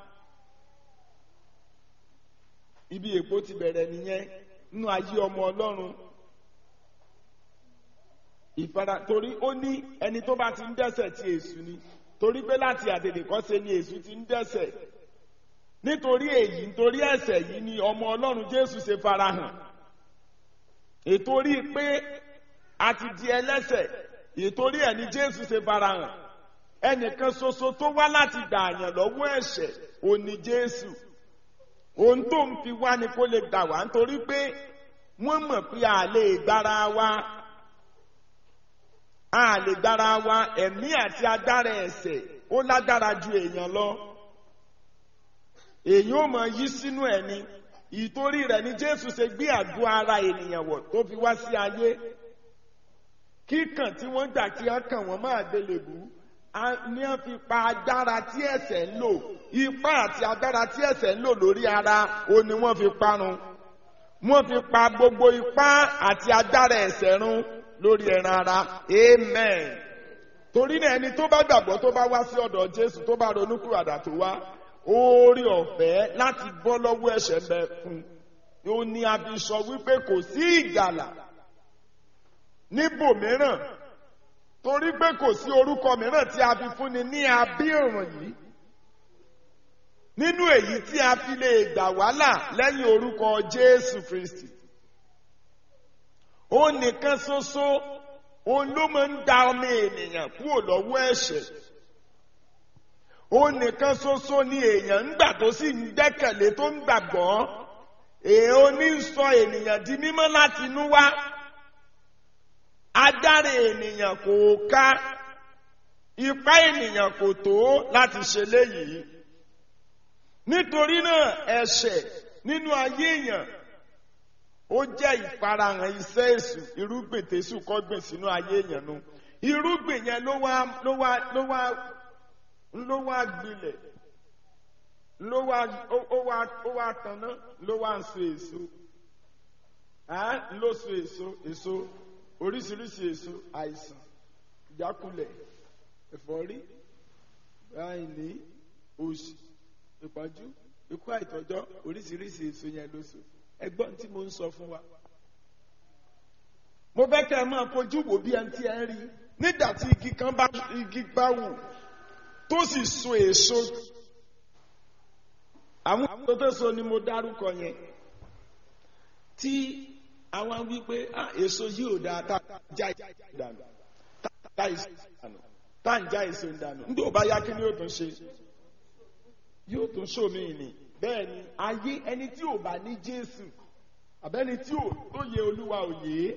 ibi èpò ti bẹ̀rẹ̀ nìyẹn nínú ayé ọmọ Ọlọ́run. ìfara torí ó ní ẹni tó bá ti ń dẹ́ṣẹ̀ ti èṣù ni torí pé láti àtètèkọ́ṣe ni èṣù ti ń dẹ́ṣẹ̀. nítorí èyí nítorí ẹ̀ṣẹ̀ yìí ni ọmọ Ọlọ́run Jésù ṣe farahàn. ètorí pé a ti di ẹlẹ́ṣẹ̀ ètorí ẹ̀ ni Jésù ṣe farahàn. ẹnìkan ṣoṣo tó wá láti gbà àyàn lọ́wọ́ ẹ̀ṣẹ̀ òun ni Jésù. ohun tó ń fi wá ni kó lè gbà wá nítorí pé wọ́n mọ̀ pé a lè gbára wa a lè gbára wa ẹ̀mí àti agbára ẹ̀ṣẹ̀ ó lágbára ju èèyàn lọ. èyí ó mọ̀ yí sínú ẹni ìtorí rẹ̀ ni Jésù ṣe gbé àgọ́ ara ènìyàn wọ̀ tó fi wá sí ayé. kíkàn tí wọ́n gbà kí wọ́n kàn wọ́n máa gbélébùú ní wọ́n fi pa agbára tí ẹ̀ṣẹ̀ ń lò ipá àti agbára tí ẹ̀ṣẹ̀ ń lò lórí ara ó ní wọ́n fi parun. wọ́n fi pa gbogbo ipá àti agbára ẹ̀ṣẹ̀ run lórí ẹran ara. amen. torí náà ẹni tó bá gbàgbọ́ tó bá wá sí ọ̀dọ̀ Jésù tó bá ronúkúwàdà tó wá oore ọ̀fẹ́ láti bọ́ lọ́wọ́ ẹ̀ṣẹ̀ ń bẹ fún un. ó ní a fi sọ wípé kò sí ìgbàlà níbòmíràn torí pé kò sí orúkọ mìíràn tí a fi fúnni ní abí ọ̀ràn yìí nínú èyí tí a fi lè gbà wá là lẹ́yìn orúkọ Jésù Kristi. Òun nìkan ṣoṣo òun ló máa ń dá ọmọ ènìyàn kúrò lọ́wọ́ ẹ̀ṣẹ̀. Òun nìkan ṣoṣo ni èèyàn ń gbà tó sì ń gbẹ́kẹ̀lé tó ń gbàgbọ́. Èèyàn ní sọ ènìyàn di mímọ́ láti inú wá. Adára ènìyàn kò ká, ipá ènìyàn kò tó láti ṣe léyìí. Nítorí náà ẹ̀ṣẹ̀ nínú ayé èèyàn ó jẹ́ ìfarahàn iṣẹ́ èṣù, irúgbìn tèṣù kọ́gbìn sínú ayé èèyàn nu. Irúgbìn yẹn ló wá ló wá ló wá ló wá gbilẹ̀, ló wá ó wá ó wá tanná, ló wá ń so èso. Ló so èso èso oríṣiríṣi èso, àìsàn, ìjákulẹ̀, ẹ̀fọ́rí, àìní, òṣì, ìpọ́njú, ikú àìtọ́jọ́, oríṣiríṣi èso yẹn ló so. Ẹgbọ́n tí mo ń sọ fún wa. Mo fẹ́ kẹ́ ẹ máa fojú wò bí ẹni tí ẹ ń rí nígbà tí igi kan bá igi bá wù tó sì so èso. Àwọn èso tó so ni mo dárúkọ yẹn. Tí àwọn wípé èso yìí ò dáa tá a já ìdànù tá a ń já èso ìdànù nígbà ó bá yá kí ni yóò tún ṣe yóò tún ṣòmí ni. Bẹ́ẹ̀ ni ayé ẹni tí ò bá ní Jésù àbẹ́ni tí ò tó yẹ Olúwa òye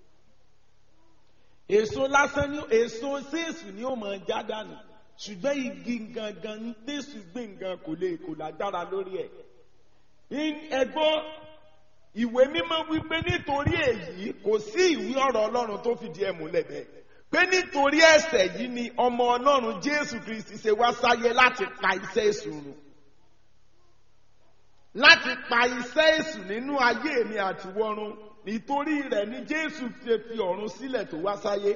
èso lásán ní èso ṣéèsù ni ó máa já dànù, ṣùgbọ́n igi gangan ní tẹ̀sù gbẹ̀ngàn kò lè kò lágbára lórí ẹ̀. Ẹgbọ́n ìwé mímọ́ wípé nítorí èyí kò sí ìwé ọ̀rọ̀ Ọlọ́run tó fìdí ẹ̀ múlẹ̀ bẹ́ẹ̀ pé nítorí ẹ̀ṣẹ̀ yìí ni ọmọ Ọlọ́run Jésù Kristi ṣe wá sáyé láti pa iṣẹ́ èṣù run, láti pa iṣẹ́ èṣù nínú ayé mi àti wọ́run. Nítorí rẹ̀ ni Jésù ṣe fi ọ̀run sílẹ̀ tó wá sáyé.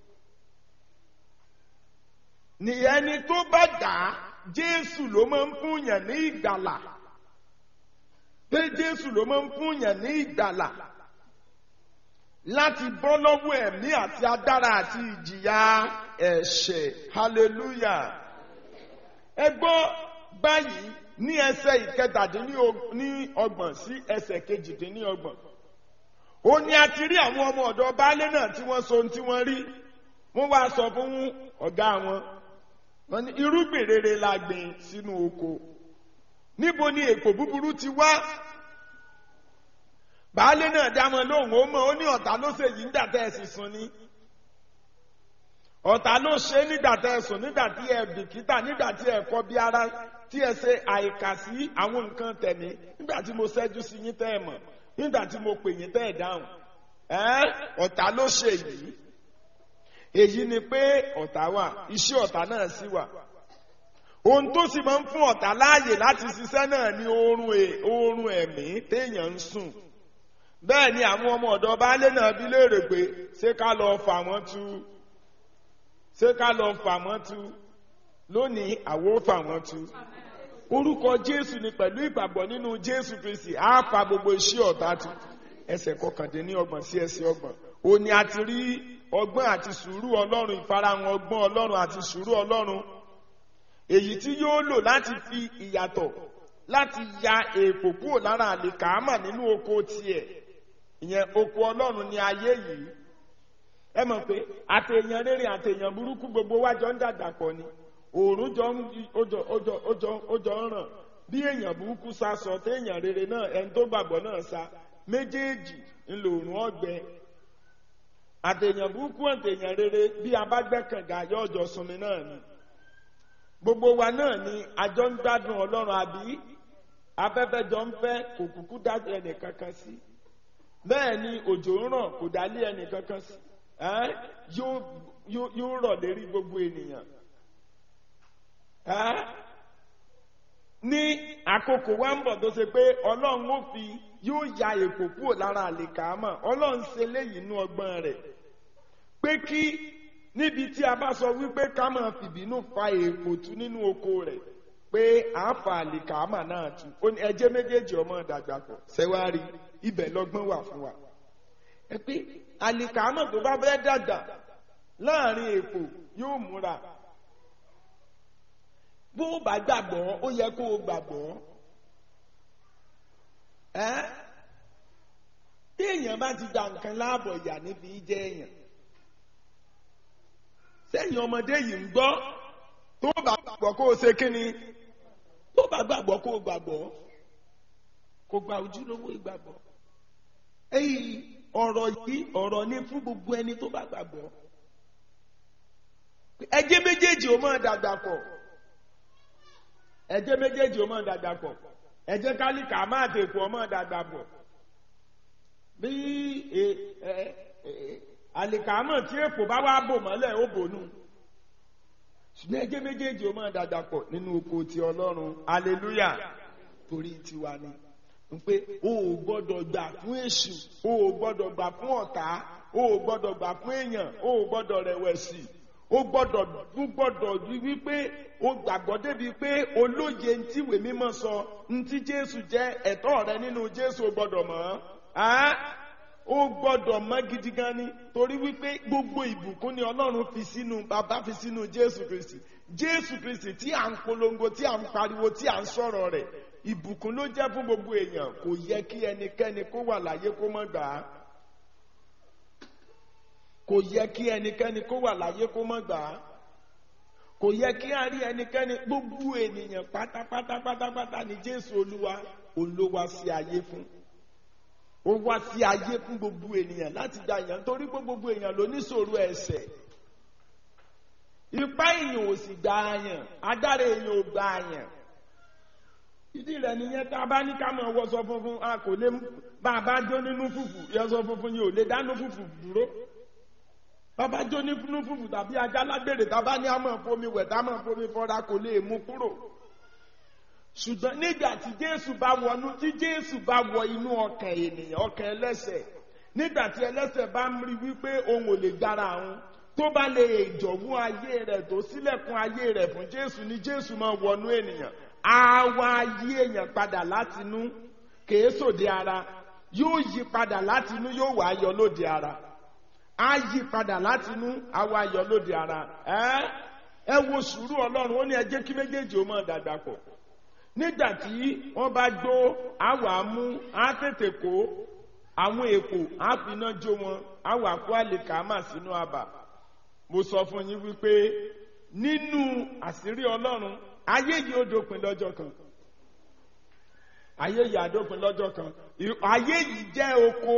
Ní ẹni tó bá dà Jésù ló máa ń fúnyàn ní ìgbàlà. Pé Jésù ló máa ń fúnyàn ní ìgbàlà láti bọ́ lọ́wọ́ ẹ̀mí àti agbára àti ìjìyà ẹ̀ṣẹ̀. Hallelujah. Ẹ gbọ́ báyìí ní ẹsẹ̀ ìkẹtàdínlọ́gbọ̀n sí ẹsẹ̀ kejìdínlọ́gbọ̀n. Ó ní a ti rí àwọn ọmọ ọ̀dọ̀ baálé náà tí wọ́n sọ ohun tí wọ́n rí. Wọ́n wá sọ fún ọ̀gá wọn. Wọ́n ní irúgbìn rere la gbìn sínú oko. Níbo ni èpò búburú ti wá? Baálé náà dámọ̀ lóhùn ó mọ̀, ó ní ọ̀tá ló ṣe yìí nígbà tẹ́ ẹ sì sùn ni. Ọ̀tá ló ṣe nígbà tẹ́ ẹ sùn, nígbà tí ẹ bìkítà, nígbà tí ẹ kọ̀ bí ara, tí ẹ ṣe àìkà sí àwọn nǹkan tẹ̀mí, nígbà tí mo ṣẹ́jú sí yín tẹ́ ẹ mọ̀, nígbà tí mo pè yín tẹ́ ẹ dáhùn. Ọ̀tá ló ṣe yìí. Èyí ni pé ọ̀tá wà, iṣẹ́ ọ̀tá náà sì wà. Ohun tó sì máa ń fún ọ̀tá láàyè láti ṣiṣẹ́ náà ni oorun ẹ̀mí téèyàn ń sùn. Bẹ́ẹ̀ ni àwọn ọmọ ọ̀dọ̀ baálé náà bi léèrè pé ṣé ká lọ fà wọ́n tú? Ṣé ká lọ fà wọ́n tú? Lónìí àwo fà wọ́n tú. Orúkọ Jésù ni pẹ̀lú ìgbàgbọ́ nínú Jésù Kristi á fa gbogbo iṣẹ́ ọ̀tá tú. Ẹsẹ̀ kọkàndínlọ́gbọ̀n sí ẹsẹ̀ ọgbọ̀n. Òní a ti rí ọgbọ́n àti sùúrù Ọlọ́run, ìfarahàn ọgbọ́n Ọlọ́run àti sùúrù Ọlọ́run. Èyí tí yóò lò láti fi ìyàtọ̀ láti ya èèpò kúrò lára àlìkàámà nínú oko tiẹ̀. Ìyẹn oko Ọlọ́run ni ayé yìí. Ẹ mọ̀ pé àtẹ̀yàn rere àtẹ̀yàn burúkú gbogbo wa jọ ń dàgbà pọ̀ ni. Òòrùn jọ ń ràn. Bí èèyàn burúkú sá sọ téèyàn rere náà ẹni tó gbàgbọ́ náà sá. Méjèèjì ńlò òòrùn ọ̀gbẹ. Àtẹ̀yàn burúkú àtẹ̀yàn rere bí a bá gbẹ́kànga yóò jọ sunmi náà ni. Gbogbo wa náà ni àjọ ń gbádùn Ọlọ́run àbí afẹ́fẹ́ jọ ń fẹ́ kò kúkú dájú ẹnì kankan sí. Bẹ́ẹ̀ ni òjò ń ràn kò dálé ẹnì kankan sí. Yóò rọ̀ lérí gbogbo ènìyàn. Ní àkókò wa ń bọ̀ tó ṣe pé Ọlọ́run ó fi yóò ya èpò kúrò lára àlìkàámà. Ọlọ́run ṣe léyìí inú ọgbọ́n rẹ̀ pé kí níbi tí a bá sọ wípé ká máa fìbínú fa èpò tú nínú oko rẹ̀ pé à ń fa àlìkàámà náà tú. Ó ní ẹjẹ́ méjèèjì ọmọ dàgbà pọ̀ ṣẹ́wárí ibẹ̀ lọ́gbọ́n wà fún wa. Ẹ pé àlìkàámà tó bá fẹ́ dàgbà láàrin èpò yóò múra. bó o bá gbàgbọ́ ó yẹ kó o gbàgbọ́ ẹ́ tí èèyàn bá ti gba nǹkan láàbọ̀ ìyà níbi jẹ́ èèyàn sẹ́yìn ọmọdé yìí ń gbọ́ tó bá gbàgbọ́ kó o ṣe kíni tó bá gbàgbọ́ kó o gbàgbọ́ kó gba ojúlówó ìgbàgbọ́ èyí ọ̀rọ̀ yìí ọ̀rọ̀ ní fún gbogbo ẹni tó bá gbàgbọ́ ẹjẹ́ méjèèjì ó máa dàgbà pọ̀ ẹjẹ́ méjèèjì ó máa dàgbà pọ̀ ẹjẹ́ kálíkà máa tèkù ó máa dàgbà pọ̀ bí àlìkàmọ̀ tí èpò bá wá bò mọ́lẹ̀ ó bò nù ṣùgbọ́n ẹjẹ́ méjèèjì ó máa dàgbà pọ̀ nínú oko ti Ọlọ́run hallelujah torí tiwa ni pé o ò gbọ́dọ̀ gbà fún èṣù o ò gbọ́dọ̀ gbà fún ọ̀tá o ò gbọ́dọ̀ gbà fún èèyàn o ò gbọ́dọ̀ rẹ̀wẹ̀sì o gbọ́dọ̀ tún gbọ́dọ̀ rí wípé o gbàgbọ́ débi pé olóye ntí ìwé mímọ́ sọ ntí Jésù jẹ́ ẹ̀tọ́ rẹ nínú Jésù o gbọ́dọ̀ mọ̀ ẹ́ o gbọ́dọ̀ mọ̀ gidi gan ni torí wípé gbogbo ìbùkún ni Ọlọ́run fi sínú bàbá fi sínú Jésù Kristi Jésù Kristi tí à ń polongo tí à ń pariwo tí à ń sọ̀rọ̀ rẹ̀ ìbùkún ló jẹ́ fún gbogbo èèyàn kò yẹ kí ẹnikẹ́ni kó wà láyé kó má gbà á kò yẹ kí ẹnikẹ́ni kó wà láyé kó má gbà á kò yẹ kí a rí ẹnikẹ́ni gbogbo ènìyàn pátápátá pátápátá ni Jésù Olúwa olówá sí ayé fún ó wá sí ayé fún gbogbo ènìyàn láti gba èèyàn torí pé gbogbo èèyàn ló níṣòro ẹ̀ṣẹ̀ ipá èèyàn ò sì gba àyàn agbára èèyàn ò gba àyàn ìdí rẹ̀ nìyẹn tá a bá ní ká máa wọṣọ funfun a kò lè bá a bá jó nínú fùfù yọṣọ funfun yìí ò lè dánú fùfù dúró bàbá jó nínú fùfù tàbí ajá lágbèrè tá a bá ní a máa fomi wẹ̀ tá a máa fomi fọ́ra kò lè mú kúrò ṣùgbọ́n nígbà tí Jésù bá wọnú tí Jésù bá wọ inú ọkàn ènìyàn ọkàn ẹlẹ́ṣẹ̀ nígbà tí ẹlẹ́ṣẹ̀ bá ń rí wípé òun ò lè gbára àwọn tó bá lè jọ̀wọ́ ayé rẹ̀ tó sílẹ̀kùn ayé rẹ̀ fún Jésù ni Jésù máa wọnú ènìyàn àwa yí èèyàn padà látinú kèé sòde ara yóò yí padà látinú yóò wá yọ lóde ara á yí padà látinú àwa yọ lóde ara ẹ ẹ wo sùúrù Ọlọ́run ó ní ẹ jẹ́ kí méjèèjì ó máa dàgbà pọ̀ nígbà tí wọ́n bá jó àwa mú á tètè kó àwọn èpò á finá jó wọn àwa kó àlìkámà sínú abà mo sọ fún yín wípé nínú àṣírí Ọlọ́run ayé yìí ó dópin lọ́jọ́ kan ayé yìí á dópin lọ́jọ́ kan ayé yìí jẹ́ oko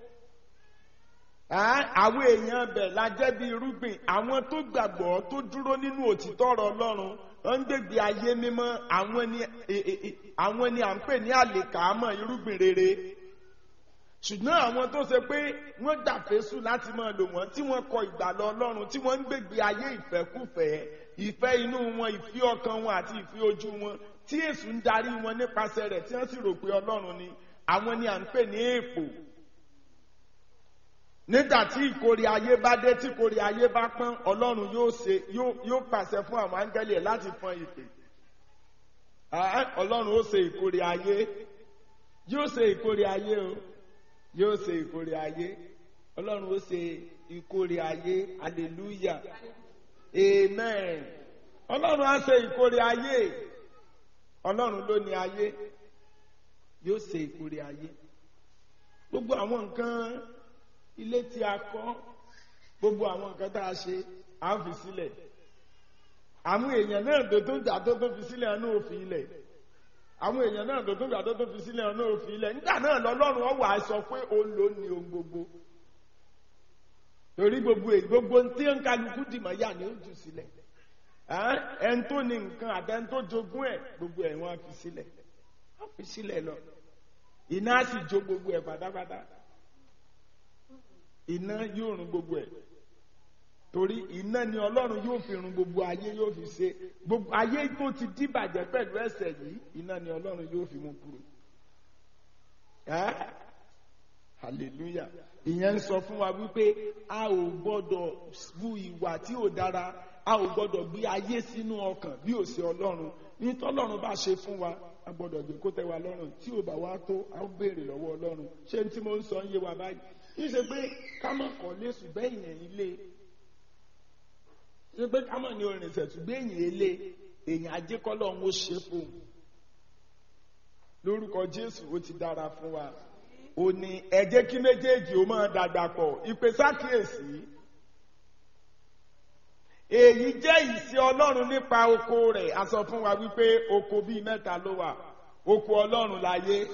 àwọn èèyàn bẹ̀ la jẹ́ bí irúgbìn àwọn tó gbàgbọ́ tó dúró nínú òtítọ́ ọ̀rọ̀ Ọlọ́run wọ́n ń gbègbè ayé mímọ́ àwọn ni àwọn ni à ń pè ní àlìkámọ̀ irúgbìn rere ṣùgbọ́n àwọn tó ṣe pé wọ́n gbà fésù láti máa lò wọ́n tí wọ́n kọ ìgbàlà Ọlọ́run tí wọ́n ń gbègbè ayé ìfẹ́kúfẹ̀ẹ́ ìfẹ́ inú wọn ìfẹ́ ọkàn wọn àti ìfẹ́ ojú wọn tí èṣù ń darí wọn nípasẹ̀ rẹ̀ tí wọ́n sì rò pé Ọlọ́run ni àwọn ni à ń pè ní èpò nígbà tí ìkórè ayé bá dé tí ìkórè ayé bá pọ́n Ọlọ́run yóò ṣe yóò pàṣẹ fún àwọn áńgẹ́lì ẹ̀ láti fọ́n ìpè Ọlọ́run ó ṣe ìkórè ayé yóò ṣe ìkórè ayé o yóò ṣe ìkórè ayé Ọlọ́run ó ṣe ìkórè ayé hallelujah amen Ọlọ́run á ṣe ìkórè ayé Ọlọ́run ló ní ayé yóò ṣe ìkórè ayé gbogbo àwọn nǹkan ilé tí a kọ́ gbogbo àwọn nǹkan tá a ṣe à ń fi sílẹ̀ àwọn èèyàn náà tó tó ń jà tó tó fi sílẹ̀ ọ̀nà òfin ilẹ̀ àwọn èèyàn náà tó tó ń jà tó tó fi sílẹ̀ ọ̀nà òfin ilẹ̀ nígbà náà lọ́lọ́run ó wá sọ pé ó lò ní ohun gbogbo torí gbogbo èyí gbogbo tí ń kálukú dìmọ̀ yà ní ó jù sílẹ̀ ẹn tó ní nǹkan àtẹn tó jogún ẹ̀ gbogbo ẹ̀ wọ́n á fi sílẹ̀ wọ́n fi sílẹ̀ lọ iná á sì jó gbogbo ẹ̀ pátápátá iná yóò run gbogbo ẹ̀ torí iná ni Ọlọ́run yóò fi run gbogbo ayé yóò fi ṣe gbogbo ayé tó ti dìbàjẹ́ pẹ̀lú ẹ̀ṣẹ̀ yìí iná ni Ọlọ́run yóò fi mú kúrò hallelujah ìyẹn ń sọ fún wa wípé a ò gbọ́dọ̀ bu ìwà tí ò dára a ò gbọ́dọ̀ gbé ayé sínú ọkàn bí ò sí Ọlọ́run ní tọ́lọ́run bá ṣe fún wa a gbọ́dọ̀ gbé kó tẹ́ wa lọ́rùn tí ò bá wá tó a ó béèrè lọ́wọ́ Ọlọ́run ṣé tí mo ń sọ ń yé wa báyìí kì í ṣe pé ká má kọ́lé ṣùgbọ́n èèyàn ilé ṣe pé ká má ní orin ìṣẹ̀tù gbé èèyàn ilé èèyàn ajé kọ́lọ́run ó ṣe fún un. Lórúkọ Jésù ó ti dára fún wa. Ó ní ẹ jẹ́ kí méjèèjì ó máa dàgbà pọ̀. Ìpè sákìyèsí. Èyí jẹ́ ìṣe Ọlọ́run nípa oko rẹ̀. A sọ fún wa wípé oko bíi mẹ́ta ló wà. Oko Ọlọ́run láyé.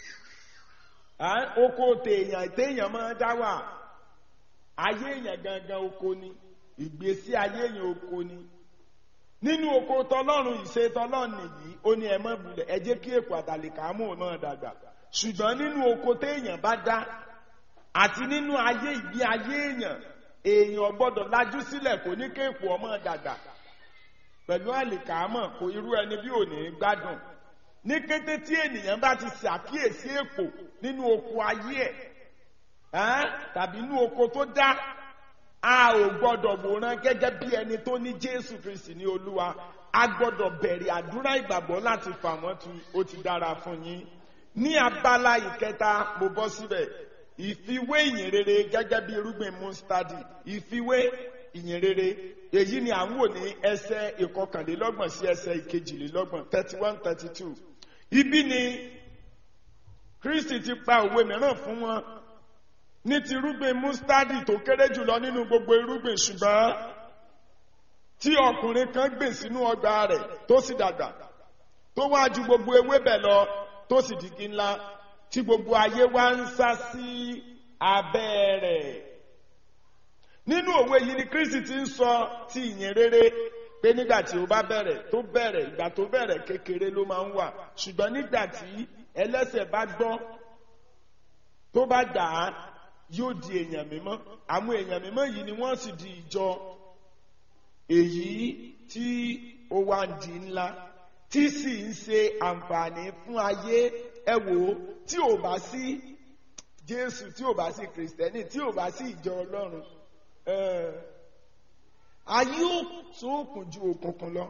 Oko tèèyàn téèyàn máa dá wà. Ayé èèyàn gangan oko ni. Ìgbésí ayé èèyàn oko ni. Nínú oko tọlọ́run ìṣe tọlọ́run nìyí, ó ní ẹ má bulẹ̀, ẹ jẹ́ kí èkó àtàlìkàmù náà dàgbà. Ṣùgbọ́n nínú oko téèyàn bá dá àti nínú ayé ìgbé ayé èèyàn, èèyàn gbọ́dọ̀ lajú sílẹ̀ kò ní kéèkó ọmọ dàgbà. Pẹ̀lú àlìkàmù kò irú ẹni bí ò ní gbádùn. Ní kété tí ènìyàn bá ti ṣàkíyèsí èkó nínú oko ayé ẹ̀ tàbí nínú oko tó dá, a ò gbọ́dọ̀ wòran gẹ́gẹ́ bí ẹni tó ní Jésù Kristi ní Olúwa. A gbọ́dọ̀ bẹ̀rẹ̀ àdúrà ìgbàgbọ́ láti fà wọ́n tu. Ó ti dára fún yín. Ní abala ìkẹta mo bọ́ síbẹ̀. Ìfiwé ìyìnrere gẹ́gẹ́ bí irúgbìn mustadi. Ìfiwé ìyìnrere èyí ni à ń wò ní ẹsẹ̀ ìkọkànlélọ́gbọ̀n sí ẹsẹ̀ ìkejìlélọ́gbọ̀n thirty one thirty two. Ibi ni Kristi ti pa òwe mìíràn fún wọn ní ti irúgbìn mustadi tó kéré jùlọ nínú gbogbo irúgbìn, ṣùgbọ́n tí ọkùnrin kan gbìn sínú ọgbà rẹ̀ tó sì dàgbà tó wá ju gbogbo ewébẹ̀ lọ tó sì dìgí ńlá tí gbogbo ayé wá ń sá sí abẹ́ rẹ̀. Nínú òwe yìí ni Kristi ti ń sọ ti ìyìn rere pé nígbà tí ó bá bẹ̀rẹ̀ tó bẹ̀rẹ̀ ìgbà tó bẹ̀rẹ̀ kékeré ló máa ń wà, ṣùgbọ́n nígbà tí ẹlẹ́ṣẹ̀ bá gbọ́ tó bá dà á yóò di èèyàn mímọ́. Àwọn èèyàn mímọ́ yìí ni wọ́n sì di ìjọ èyí tí ó wá ń di ńlá tí sì ń ṣe àǹfààní fún ayé. Ẹ wò ó, tí ò bá sí Jésù, tí ò bá sí Kristẹni, tí ò bá sí ìjọ Ọlọ́run, ayé ò ṣókùn ju òkùnkùn lọ.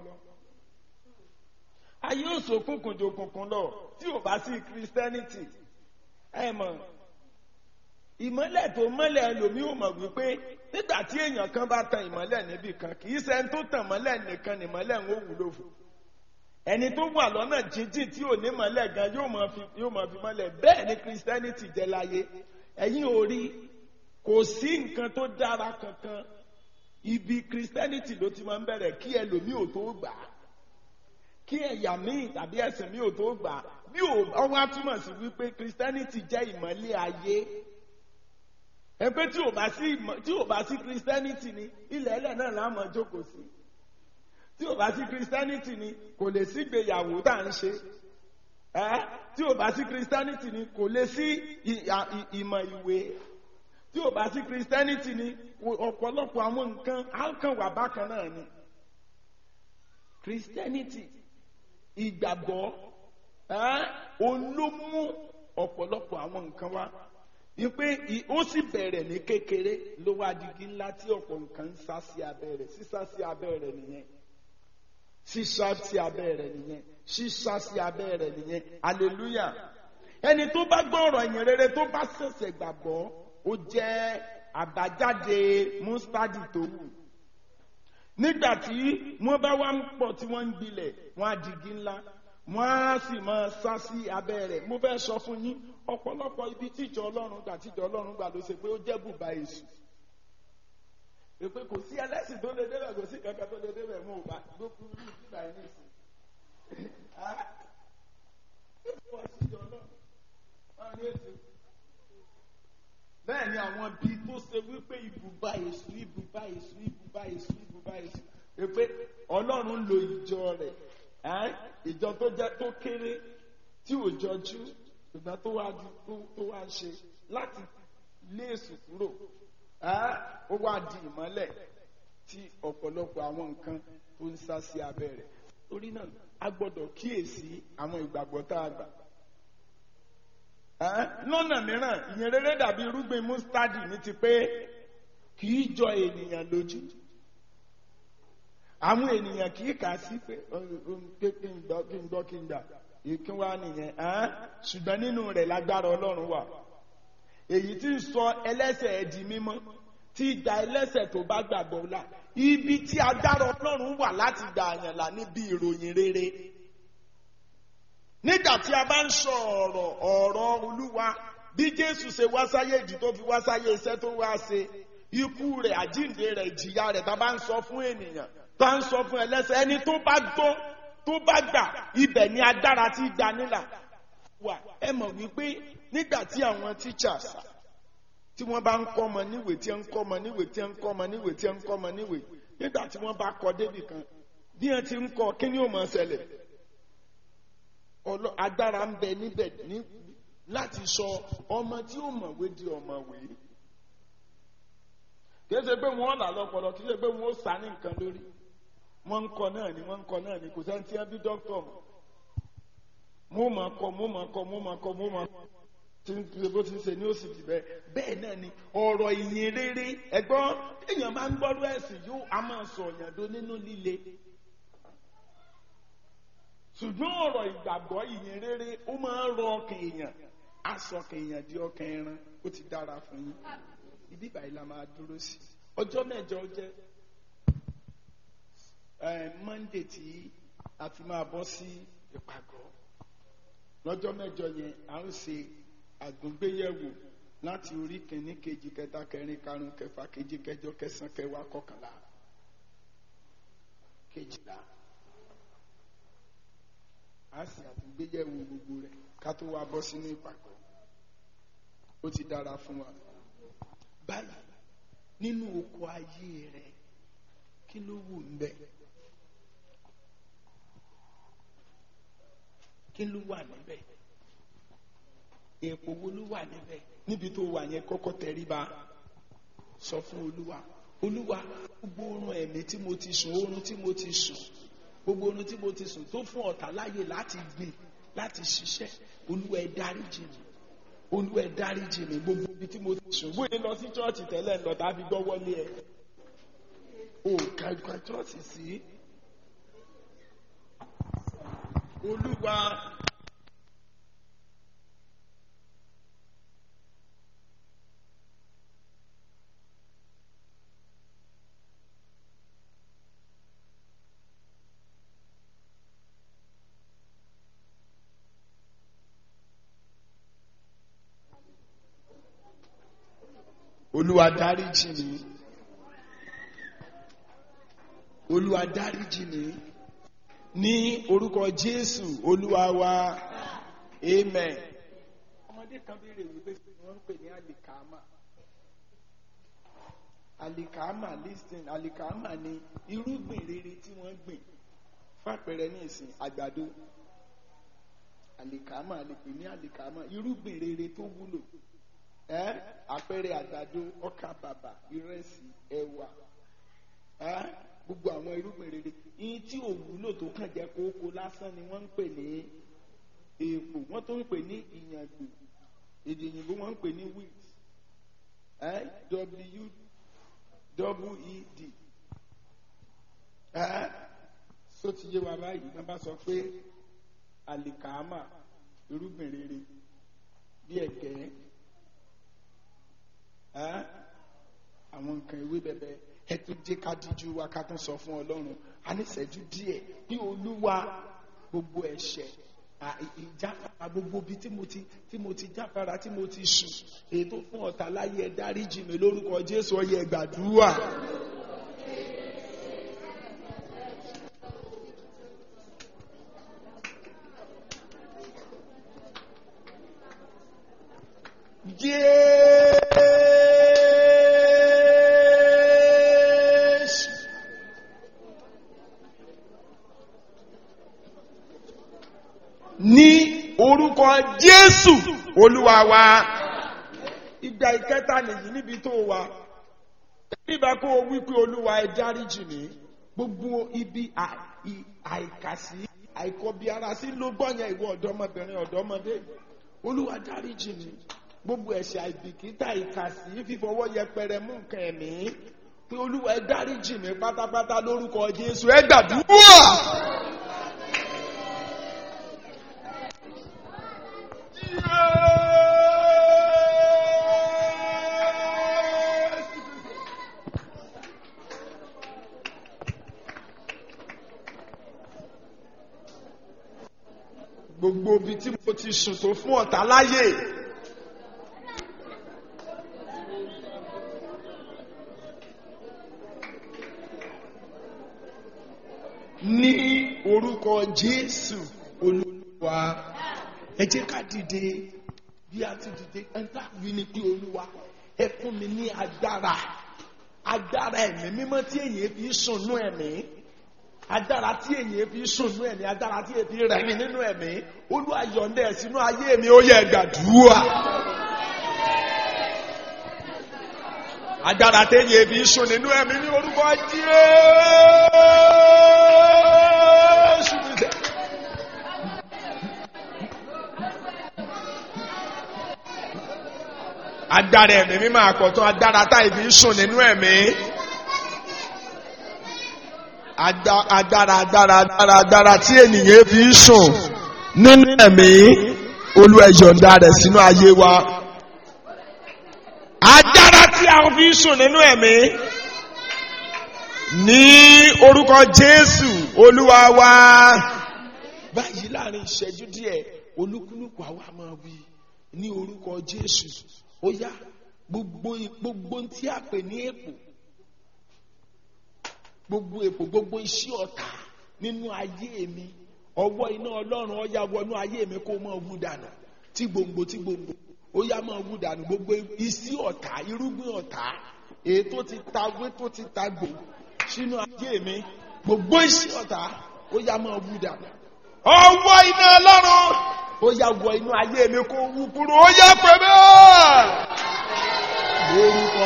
Ayé ò ṣókùnkùn ju òkùnkùn lọ tí ò bá sí Christianity. Ẹ mọ̀, ìmọ́lẹ̀ tó mọ́lẹ̀ ẹlòmí ò mọ̀ wípé nígbà tí èèyàn kan bá tan ìmọ́lẹ̀ níbì kan, kì í ṣe ẹni tó tàn mọ́lẹ̀ nìkan ni ìmọ́lẹ̀ ń wúlò fún. Ẹni tó wà lọ́nà jíjìn tí ò ní mọ́lẹ̀ gan yóò máa fi yóò máa fi mọ́lẹ̀. Bẹ́ẹ̀ ni Christianity jẹ́ láyé. Ẹ̀yin ò rí, kò sí nǹkan tó dára kankan. Ibi Christianity ló ti máa ń bẹ̀rẹ̀ kí ẹlòmí ò tó gbà á, kí ẹ̀yà míì tàbí ẹ̀sìn míì ò tó gbà á. Bí ọwọ́ á túmọ̀ sí wípé Christianity jẹ́ ìmọ́lẹ̀ ayé. Ẹ pé tí ò bá sí tí ò bá sí Christianity ni ilẹ̀ ẹlẹ̀ náà la máa jókòó sí. Tí ò bá sí Christianity ni kò lè sí ìgbéyàwó tá à ń ṣe. Ẹ tí ò bá sí Christianity ni kò lè sí ìmọ̀ ìwé. Tí ò bá sí Christianity ni ọ̀pọ̀lọpọ̀ àwọn nǹkan á kàn wà bákan náà ni. Christianity ìgbàgbọ́ òun ló mú ọ̀pọ̀lọpọ̀ àwọn nǹkan wá. Ìpè ó sì bẹ̀rẹ̀ ní kékeré ló wá digi ńlá tí ọ̀pọ̀ nǹkan ń sá sí abẹ́ rẹ̀. Sísá sí abẹ́ rẹ̀ nìyẹn. Sísá sí abẹ́ rẹ̀ nìyẹn. Sísá sí abẹ́ rẹ̀ nìyẹn. Hallelujah. Ẹni tó bá gbọ́ ọ̀rọ̀ ìyìn rere tó bá ṣẹ̀ṣẹ̀ gbàgbọ́, ó jẹ́ àbájáde mustadi tó wù. Nígbà tí wọ́n bá wá ń pọ̀ tí wọ́n ń gbilẹ̀, wọ́n á digi ńlá. Wọ́n á sì máa sá sí abẹ́ rẹ̀. Mo fẹ́ sọ fún yín, ọ̀pọ̀lọpọ̀ ibi tíjọ Ọlọ́run gbà tíjọ Ọlọ́run gbà ló ṣe pé ó jẹ́ bùbá èṣù. Èpè kò sí ẹlẹ́sìn tó lè débẹ̀, kò sí kankan tó lè débẹ̀ mú òbá gbókú ní ìgbà yẹn nìsín. Bẹ́ẹ̀ ni àwọn bíi tó ṣe wípé ibùbá èṣù ibùbá èṣù ibùbá èṣù ibùbá èṣù. Èpè Ọlọ́run lo ìjọ rẹ̀. Ìjọ tó jẹ́ tó kéré tí ò jọjú ṣùgbọ́n tó wá tó wá ṣe láti lé èṣù kúrò. Ó wá di ìmọ́lẹ̀ tí ọ̀pọ̀lọpọ̀ àwọn nǹkan tó ń sá sí abẹ́ rẹ̀. Torí náà a gbọ́dọ̀ kíyèsí àwọn ìgbàgbọ́ tá a gbà. Lọ́nà mìíràn ìyìn rere dàbí irúgbìn mustadi ní ti pé kì í jọ ènìyàn lójú. Àwọn ènìyàn kì í kà sí pé kí n gbọ́ kí n gbọ́ kí n gbà ìkín wá nìyẹn. Ṣùgbọ́n nínú rẹ̀ lágbára Ọlọ́run wà. Èyí tí ń sọ ẹlẹ́ṣẹ̀ di mímọ́, tí gba ẹlẹ́ṣẹ̀ tó bá gbàgbọ́ là. ibi tí agbára Ọlọ́run wà láti gbà àyàn là níbi ìròyìn rere. Nígbà tí a bá ń sọ ọ̀rọ̀ ọ̀rọ̀ Olúwa bí Jésù ṣe wá sáyé ìdí tó fi wá sáyé iṣẹ́ tó wá ṣe, ikú rẹ̀, àjíǹde rẹ̀, ìjìyà rẹ̀ tá bá ń sọ fún ènìyàn, tá ń sọ fún ẹlẹ́ṣẹ̀, ẹni tó bá gbọ́ tó bá gbà, ibẹ̀ ni agbára tí gbà nílà wà. Ẹ mọ̀ wípé nígbà tí àwọn teachers tí wọ́n bá ń kọ́ ọmọ níwèé tí ń kọ́ ọmọ níwèé tí ń kọ́ ọmọ níwèé tí ń kọ́ ọmọ níwèé, nígbà tí wọ́n bá kọ́ débì kan, bí wọ́n ti ń kọ́, kí ni ó máa ṣẹlẹ̀? Agbára ń bẹ níbẹ̀ ní láti sọ ọmọ tí ó mọ̀wé di ọ̀mọ̀wé. Kì í ṣe pé wọ́n là lọ́pọlọ, kì í ṣe pé wọ́n sá ní nǹkan lórí. Wọ́n ń kọ́ náà ni, wọ́n ń kọ́ náà ni, kò sẹ́ni tí wọ́n bí dókítà mọ̀. Mo máa kọ́, mo máa kọ́, mo máa kọ́, mo máa kọ́. Tí ń ṣe bó ti ń ṣe ní òsì ti bẹ́ẹ̀. Bẹ́ẹ̀ náà ni ọ̀rọ̀ ìyìn rere. Ẹ̀gbọ́n èèyàn máa ń gbọ́dọ̀ ẹ̀sìn yóò á máa sọ ọ̀yàn dó nínú líle. Ṣùgbọ́n ọ̀rọ̀ ìgbàgbọ́ ìyìn rere ó máa ń rọ ọkàn èèyàn. Á sọ ọkàn èèyàn di ọkàn ẹran. Ó ti dára fún yín. Ibi báyìí la máa dúró sí. Ọjọ́ mẹ́jọ jẹ́ Monday tí a fi máa bọ́ sí ìpàgọ́. Lọ́jọ́ mẹ́jọ yẹn a ń ṣe àgbéyẹ̀wò láti orí kìíní kejì kẹta kẹrin karùn kẹfà keje kẹjọ kẹsàn kẹwàá kọkànlá kejìlá. A sì àgbéyẹ̀wò gbogbo rẹ̀ ká tó wá bọ́ sínú ìpàgọ́. Ó ti dára fún wa. Báyìí nínú oko ayé rẹ̀ kí ló wù ń bẹ? Kí ló wà níbẹ̀? Èèpo wo ló wà níbẹ̀? Níbi tó wà yẹn kọ́kọ́ tẹríba sọ fún Olúwa. Olúwa, gbogbo oorun ẹ̀mí tí mo ti sùn, oorun tí mo ti sùn, gbogbo oorun tí mo ti sùn tó fún ọ̀tá láyè láti gbìn, láti ṣiṣẹ́, Olúwa ẹ dáríjì mi. Olúwa ẹ dáríjì mi gbogbo ibi tí mo ti sùn. Bóyá lọ sí chọ́ọ̀chì tẹ́lẹ̀ lọ tàbí gbọ́ wọlé ẹ. O kà gba chọ́ọ̀chì sí. Olúwa Olúwa dáríjì mi. Olúwa dáríjì mi. Ní orúkọ Jésù Olúwa wa. Amen. Ọmọdé kan béèrè wípé wọ́n ń pè ní alikama. Alikama, listen, alikama ni irúgbìn rere tí wọ́n gbìn. Fàpẹẹrẹ ní ìsìn àgbàdo. Alikama lè pè ní alikama, irúgbìn rere tó wúlò. Ẹ́ àpẹẹrẹ àgbàdo, ọkà bàbà, ìrẹsì, ẹ̀wà. Ẹ́ gbogbo àwọn irúgbìn rere. Ìyí tí ò wúlò tó kàn jẹ́ kókó lásán ni wọ́n ń pè ní èèpo. Wọ́n tó ń pè ní ìyàngbò. Èdè òyìnbó wọ́n ń pè ní wheat. Ẹ́ W double E D. Ẹ́ só ti yé wa báyìí wọ́n bá sọ pé àlìkàámà irúgbìn rere bí ẹ̀gẹ́. Ẹ́ àwọn nǹkan ewé bẹ̀bẹ̀ ẹ tún jẹ́ ká díjú wa ká tún sọ fún Ọlọ́run a ní ìṣẹ́jú díẹ̀ bí Olúwa gbogbo ẹ̀ṣẹ̀ ìjáfara gbogbo bí tí mo ti tí mo ti jáfara tí mo ti sùn èyí tó fún ọ̀tá láyé ẹ dáríjì mi lórúkọ Jésù ó yẹ gbàdúrà. Ní orúkọ Jésù Olúwa wa. Ìgbà ìkẹta nìyí níbi tó wà. Nígbà kó o wí pé Olúwa ẹ dáríjì mí. Gbogbo ibi àìkàsí àìkọbiara sí ló gbọ́yàn ìwọ ọ̀dọ́mọbìnrin ọ̀dọ́mọdé. Olúwa dáríjì mí. Gbogbo ẹ̀ṣẹ̀ àìbìkítà ìkàsí fífọwọ́ yẹpẹrẹ mú nǹkan ẹ̀mí. Pé Olúwa ẹ dáríjì mí pátápátá lórúkọ Jésù ẹ gbàdúrà. gbogbo ibi tí mo ti sùn tó fún ọ̀tá láyè. Ní orúkọ Jésù Olúwa, ẹ jẹ́ ká dìde bí a ti dìde ẹ̀ńtà wí ni pé Olúwa ẹ fún mi ní agbára agbára ẹ̀mí mímọ́ tí èyàn fi sùn nú ẹ̀mí agbára tí èyàn fi sùn nú ẹ̀mí agbára tí èyàn fi rẹ̀mí nínú ẹ̀mí Olúwa yọ̀ǹda ẹ̀ sínú ayé mi ó yẹ gbàdúrà. Agbára tí èyàn fi sùn nínú ẹ̀mí ní orúkọ Jésù. Agbára ẹ̀mí mímọ́ àkọ́tún agbára táì fi sùn nínú ẹ̀mí. Agbára agbára agbára agbára tí ènìyàn fi sùn nínú ẹ̀mí Olúwa yọ̀ǹda rẹ̀ sínú ayé wa. Agbára tí a fi sùn nínú ẹ̀mí ní orúkọ Jésù Olúwa wa. Báyìí láàrin ìṣẹ́jú díẹ̀ olúkúlùkù àwa máa wí ní orúkọ Jésù. Ó yá gbogbo gbogbo tí a pè ní èpò gbogbo èpò gbogbo iṣẹ́ ọ̀tá nínú ayé mi ọwọ́ iná Ọlọ́run ó yá wọnú ayé mi kó máa wú dànù tí gbòǹgbò tí gbòǹgbò ó yá máa wú dànù gbogbo iṣẹ́ ọ̀tá irúgbìn ọ̀tá èyí tó ti ta wé tó ti ta gbò sínú ayé mi gbogbo iṣẹ́ ọ̀tá ó yá máa wú dànù ọwọ́ iná Ọlọ́run ó yá wọ inú ayé mi kó wú kúrò ó yá pè bẹ́ẹ̀ lórúkọ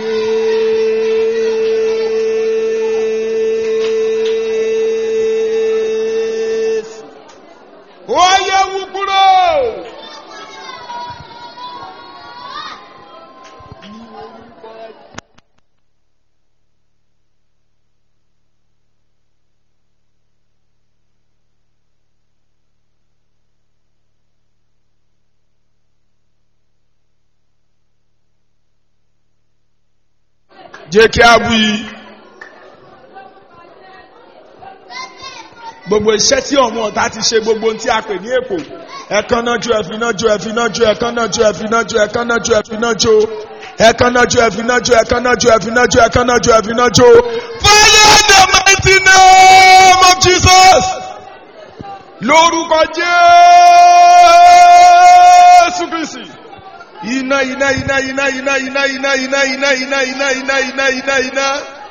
Jésù ó yá wú kúrò. Jẹ́ kí a wí gbogbo iṣẹ́ tí ọmọ ọ̀tá ti ṣe gbogbo tí a pè ní èpò ẹ̀kan náà jó ẹ̀fín náà jó ẹ̀fín náà jó ẹ̀kan náà jó ẹ̀fín náà jó ẹ̀kan náà jó ẹ̀fín náà jó ẹ̀kan náà jó ẹ̀fín náà jó ẹ̀kan náà jó ẹ̀fín náà jó ẹ̀kan náà jó ẹ̀fín náà jó. Fire in the mighty name of Jesus. Lórúkọ Jésù Kristi. Iná iná iná iná iná iná iná iná iná iná iná iná iná iná iná.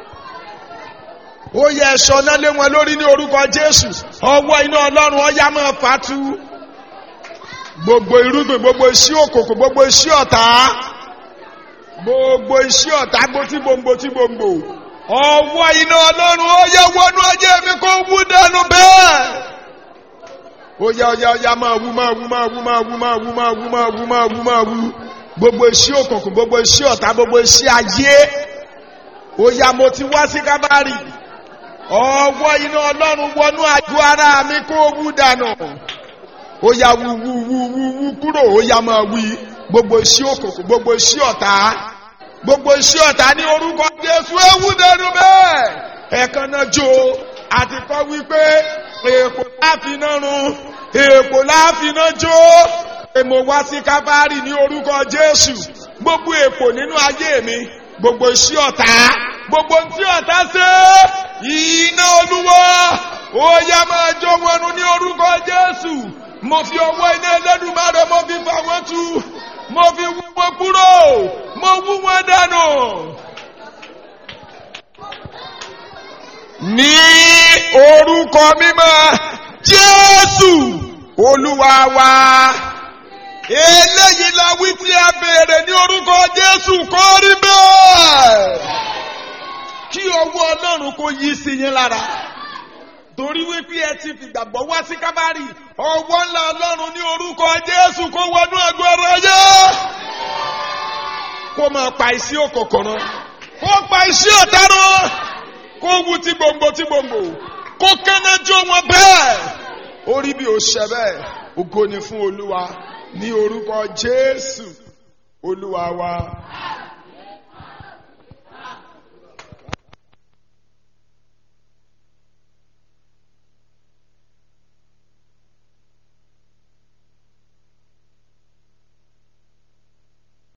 Ó yẹ ẹ̀ṣọ́ náà lé wọn lórí ní orúkọ Jésù. Ọwọ́ iná Ọlọ́run ó yá máa fàtú. Gbogbo irúgbìn, gbogbo iṣẹ́ òkòkò, gbogbo iṣẹ́ ọ̀tá. Gbogbo iṣẹ́ ọ̀tá gbó tí gbòǹgbò tí gbòǹgbò. Ọwọ́ iná Ọlọ́run ó yá wọnú ayé mi kó wú dànù bẹ́ẹ̀. Ó yá ó yá ó yá máa wú máa wú máa wú máa wú máa wú máa wú máa wú máa wú máa wú. Gbogbo iṣẹ́ òkùnkùn, gbogbo iṣẹ́ ọ̀tá, gbogbo iṣẹ́ ayé. Ó yá mo ti wá sí Kábárì. Ọwọ́ iná Ọlọ́run wọnú àgọ́ ara mi kó wú dànù. Ó yá wú wú wú wú wú kúrò. Ó yá máa wí gbogbo iṣẹ́ òkùnkùn, gbogbo iṣẹ́ ọ̀tá. Gbogbo iṣẹ́ ọ̀tá ní orúkọ Jésù ẹ wú dànù bẹ́ẹ̀. Ẹ̀kan náà jó àti kọ́ wípé èèpo láfiná run èèpo láfiná jó. Mo wá sí Kábárì ní orúkọ Jésù. Gbogbo èèpo nínú ayé mi, gbogbo iṣẹ́ ọ̀tá, gbogbo tí ọ̀tá ṣe, iná Olúwa ó yá máa jó wọn run ní orúkọ Jésù. Mo fi ọwọ́ iná Ẹlẹ́dùmarè mo fi fà wọ́n tú, mo fi wú wọn kúrò, mo wú wọn dànù. Ní orúkọ mímọ́ Jésù Olúwa wa. Eléyìí la wí tí a béèrè ní orúkọ Jésù kó rí bẹ́ẹ̀. Kí ọwọ́ Ọlọ́run kó yí sí yín lára. Torí wípé ẹ ti fìgbàgbọ́ wá sí Kábárì. Ọwọ́ ńlá Ọlọ́run ní orúkọ Jésù kó wọnú àgọ́ ara yín. Kó máa pa iṣẹ́ òkòkò run. Kó pa iṣẹ́ ọ̀tá run. Kó wú tí gbòǹgbò tí gbòǹgbò. Kó kẹ́nà jó wọn bẹ́ẹ̀. Orí bí ó ṣẹ bẹ́ẹ̀. Ògo ni fún Olúwa. Ní orúkọ Jésù Olúwa wa.